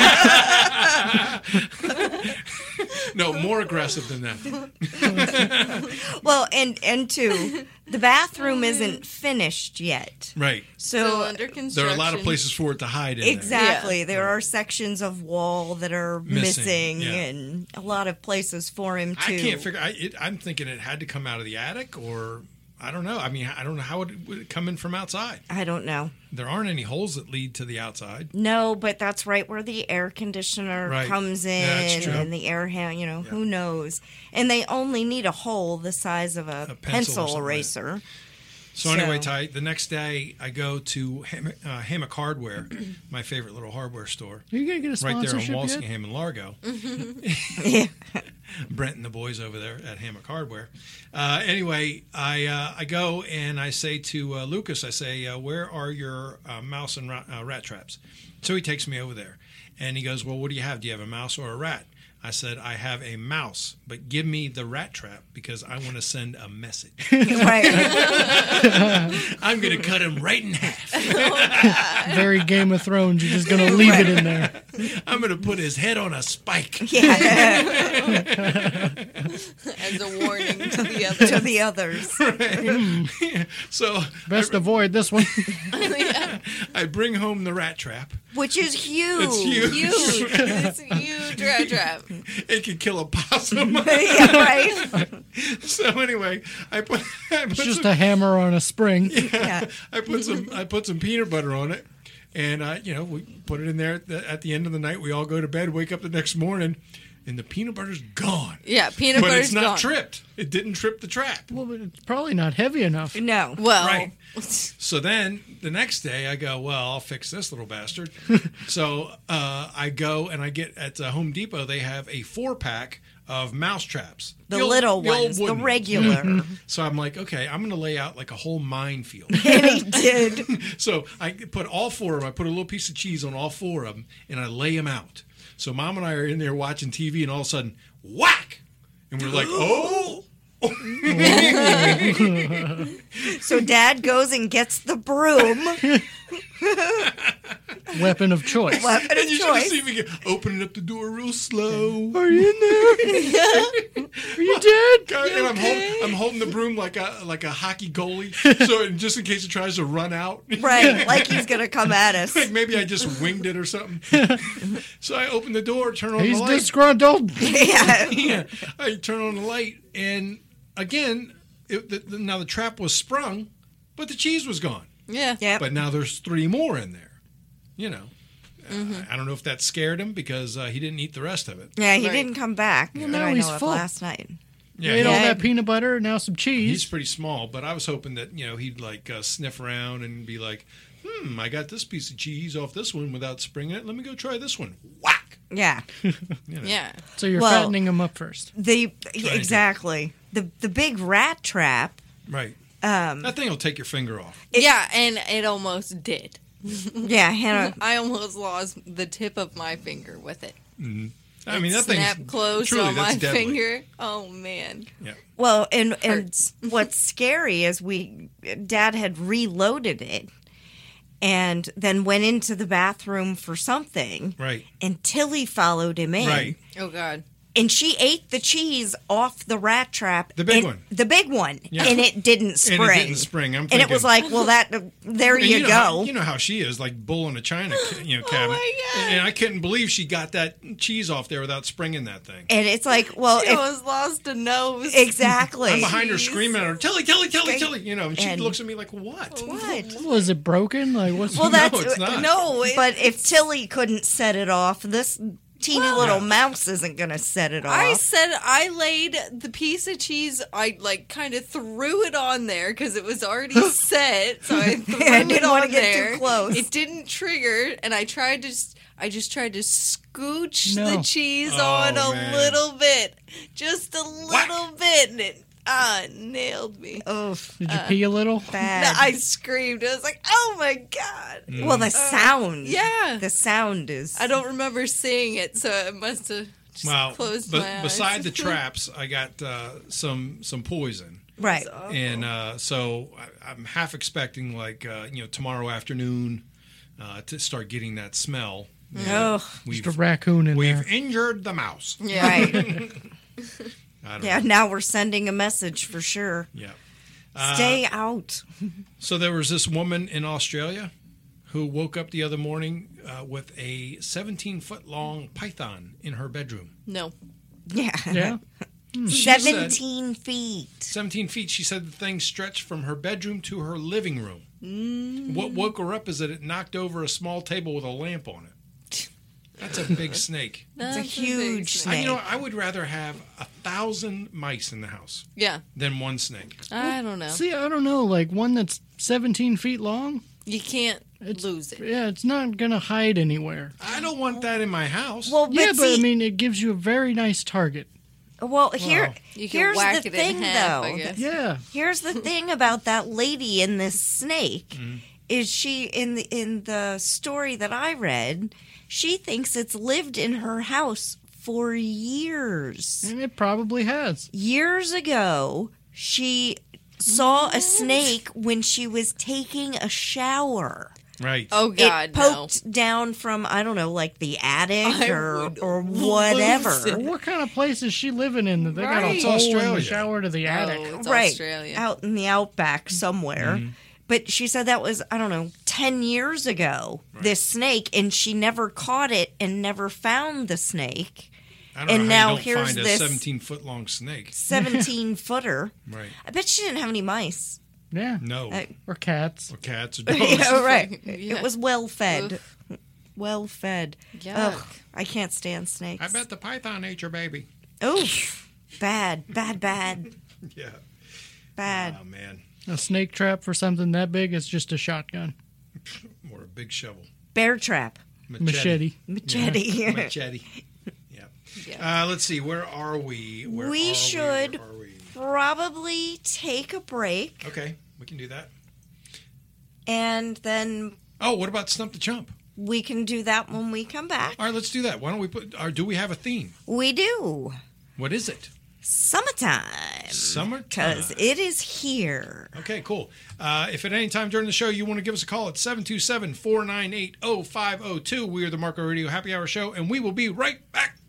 No, more aggressive than that. Well, and and two, the bathroom isn't finished yet. Right. Still So under construction. There are a lot of places for it to hide in there. exactly, Yeah. there are sections of wall that are Missing, missing, yeah. and a lot of places for him to. I can't figure. I, it, I'm thinking it had to come out of the attic, or I don't know. I mean, I don't know how it would it come in from outside. I don't know. There aren't any holes that lead to the outside. No, but that's right where the air conditioner Right. comes in, Yeah, that's true. and the air hand. You know, who knows? And they only need a hole the size of a, A pencil or pencil something, eraser. So anyway, So- Ty, the next day I go to Ham- uh, Hammock Hardware, my favorite little hardware store, Are you going to get a right there on sponsorship yet? Walsingham and Largo. Yeah. Brent and the boys over there at Hammock Hardware. Uh, anyway, I uh, I go and I say to uh, Lucas, I say, uh, where are your uh, mouse and rat, uh, rat traps? So he takes me over there, and he goes, well, what do you have? Do you have a mouse or a rat? I said, I have a mouse, but give me the rat trap because I want to send a message. Right. I'm going to cut him right in half. Very Game of Thrones. You're just going to leave it in there. I'm going to put his head on a spike. Yeah. As a warning to the others. To the others. So Best avoid this one. I bring home the rat trap. Which is huge. It's huge. Huge. It's a huge rat trap. It could kill a possum. Yeah, right. So anyway, I put, I put It's just some, a hammer on a spring. Yeah. I put some I put some peanut butter on it, and uh, you know we put it in there at the, at the end of the night. We all go to bed, wake up the next morning, and the peanut butter's gone. Yeah, peanut But butter's it's not gone. tripped. It didn't trip the trap. Well, but it's probably not heavy enough. No. Well, Right. So then the next day I go, well, I'll fix this little bastard. So uh, I go and I get at uh, Home Depot. They have a four pack of mouse traps. The, old- little the old ones, the wooden regular. So I'm like, okay, I'm going to lay out like a whole minefield. And he did. So I put all four of them. I put a little piece of cheese on all four of them, and I lay them out. So Mom and I are in there watching T V, and all of a sudden, whack! And we're like, oh! So Dad goes and gets the broom. Weapon of choice. Weapon of And you should have choice. seen me get, opening up the door real slow. Are you in there? Are you dead? and I'm, hold, I'm holding the broom like a like a hockey goalie, so and just in case it tries to run out. Right, like he's going to come at us. Like maybe I just winged it or something. So I open the door, turn on He's the light. disgruntled. Yeah. Yeah, I turn on the light, and again, it, the, the, now the trap was sprung, but the cheese was gone. yeah. Yep. But now there's three more in there. You know, Mm-hmm. uh, I don't know if that scared him because uh, he didn't eat the rest of it. Yeah, he Right. didn't come back. that now I he's know of full. last night. Yeah, Ate all Yeah. that peanut butter, now some he's cheese. pretty small, but I was hoping that you know he'd like uh, sniff around and be like, "Hmm, I got this piece of cheese off this one without springing it. Let me go try this one." Whack! Yeah. Yeah. So you're Well- fattening them up first. The to. exactly. The the big rat trap. Right. Um, That thing will take your finger off. yeah, and it almost did. yeah, Hannah. I almost lost the tip of my finger with it. I mean, that Snap thing closed truly on my that's deadly. finger. Oh man. Yeah. Well, and and Hurts. what's scary is we Dad had reloaded it, and then went into the bathroom for something, Right. and Tilly followed him in, Right. Oh god. and she ate the cheese off the rat trap, The big and- one. the big one, Yeah. and it didn't spring. And it didn't spring. I'm And thinking, it was like, well, that there and you, know go. How, you know how she is, like bull in a china, ca- you know, cabinet. my God. And I couldn't believe she got that cheese off there without springing that thing. And it's like, well, She if, almost lost a nose. exactly. I'm behind her Jeez. screaming at her, Tilly, Tilly, Tilly, Okay. Tilly. You know, and she And- looks at me like, what? What? Was it broken? Like what's Well, No, that's it's not. No, it- But if Tilly couldn't set it off, this teeny little mouse isn't going to set it off. I said I laid the piece of cheese. I like kind of threw it on there because it was already set. So I threw I it didn't wanna on get too there. close. It didn't trigger, and I tried to. s- I just tried to scooch No. the cheese Oh, on a man. little bit, just a Whack. little bit, and it ah nailed me. Oof, Did you pee a little? bad. I screamed. I was like, "Oh my god!" well, the sound. Yeah, The sound is. I don't remember seeing it, so it must have just Well, closed be- my eyes. beside the traps, I got uh, some some poison. Right. And uh, so I, I'm half expecting, like, uh, you know, tomorrow afternoon uh, to start getting that smell. Oh, We've, Just a raccoon in we've there. injured the mouse. Yeah. right. I don't Yeah, know. now we're sending a message for sure. Yeah. Stay out. So there was this woman in Australia who woke up the other morning uh, with a seventeen foot long python in her bedroom. No. Yeah. Yeah. She said- seventeen feet. seventeen feet. She said the thing stretched from her bedroom to her living room. Mm. What woke her up is that it knocked over a small table with a lamp on it. That's a big snake. It's a That's huge big snake. I, you know, I would rather have a thousand mice in the house Yeah. than one snake. I don't know. See, I don't know. Like one that's seventeen feet long. You can't It's- lose it. Yeah, it's not gonna hide anywhere. I don't want that in my house. Well, but yeah, but I see, mean, it gives you a very nice target. well, here, You can here's whack the it thing, in half, though. I guess. Yeah. Here's the thing about that lady and this snake Mm-hmm. is she in the in the story that I read, she thinks it's lived in her house for years. And it probably has. Years ago, she saw a snake when she was taking a shower. right. Oh God, it poked down from I don't know, like the attic I or would or lose whatever. it. What kind of place is she living in that they got a Right. hole in Australia. the shower to the no. attic? Oh, it's Right, Australia. out in the outback somewhere. Mm-hmm. But she said that was I don't know ten years ago. This snake, and she never caught it and never found the snake. I don't and know how now you don't here's find a this- seventeen foot long snake. Seventeen footer. Right. I bet she didn't have any mice. Yeah. No. Uh, Or cats. or cats or dogs. yeah, right. Yeah. It was well fed. Oof. Well fed. Yuck. Ugh, I can't stand snakes. I bet the python ate your baby. Oh, bad, bad, bad, Yeah. bad. Oh, man. A snake trap for something that big is just a shotgun. Or a big shovel. Bear trap. Machete. Machete. Yeah. Machete. Yeah. Yeah. Uh, let's see. Where are we? Where We are should- Where are we? Probably take a break Okay. We can do that. and then Oh, what about Stump the Chump? we can do that when we come back. All right, let's do that. Why don't we put, or do we have a theme? We do. What is it? Summertime. Summertime. Because it is here. Okay, cool. Uh, if at any time during the show you want to give us a call, it's seven two seven, four nine eight, oh five oh two. We are the Marco Radio Happy Hour Show, and we will be right back.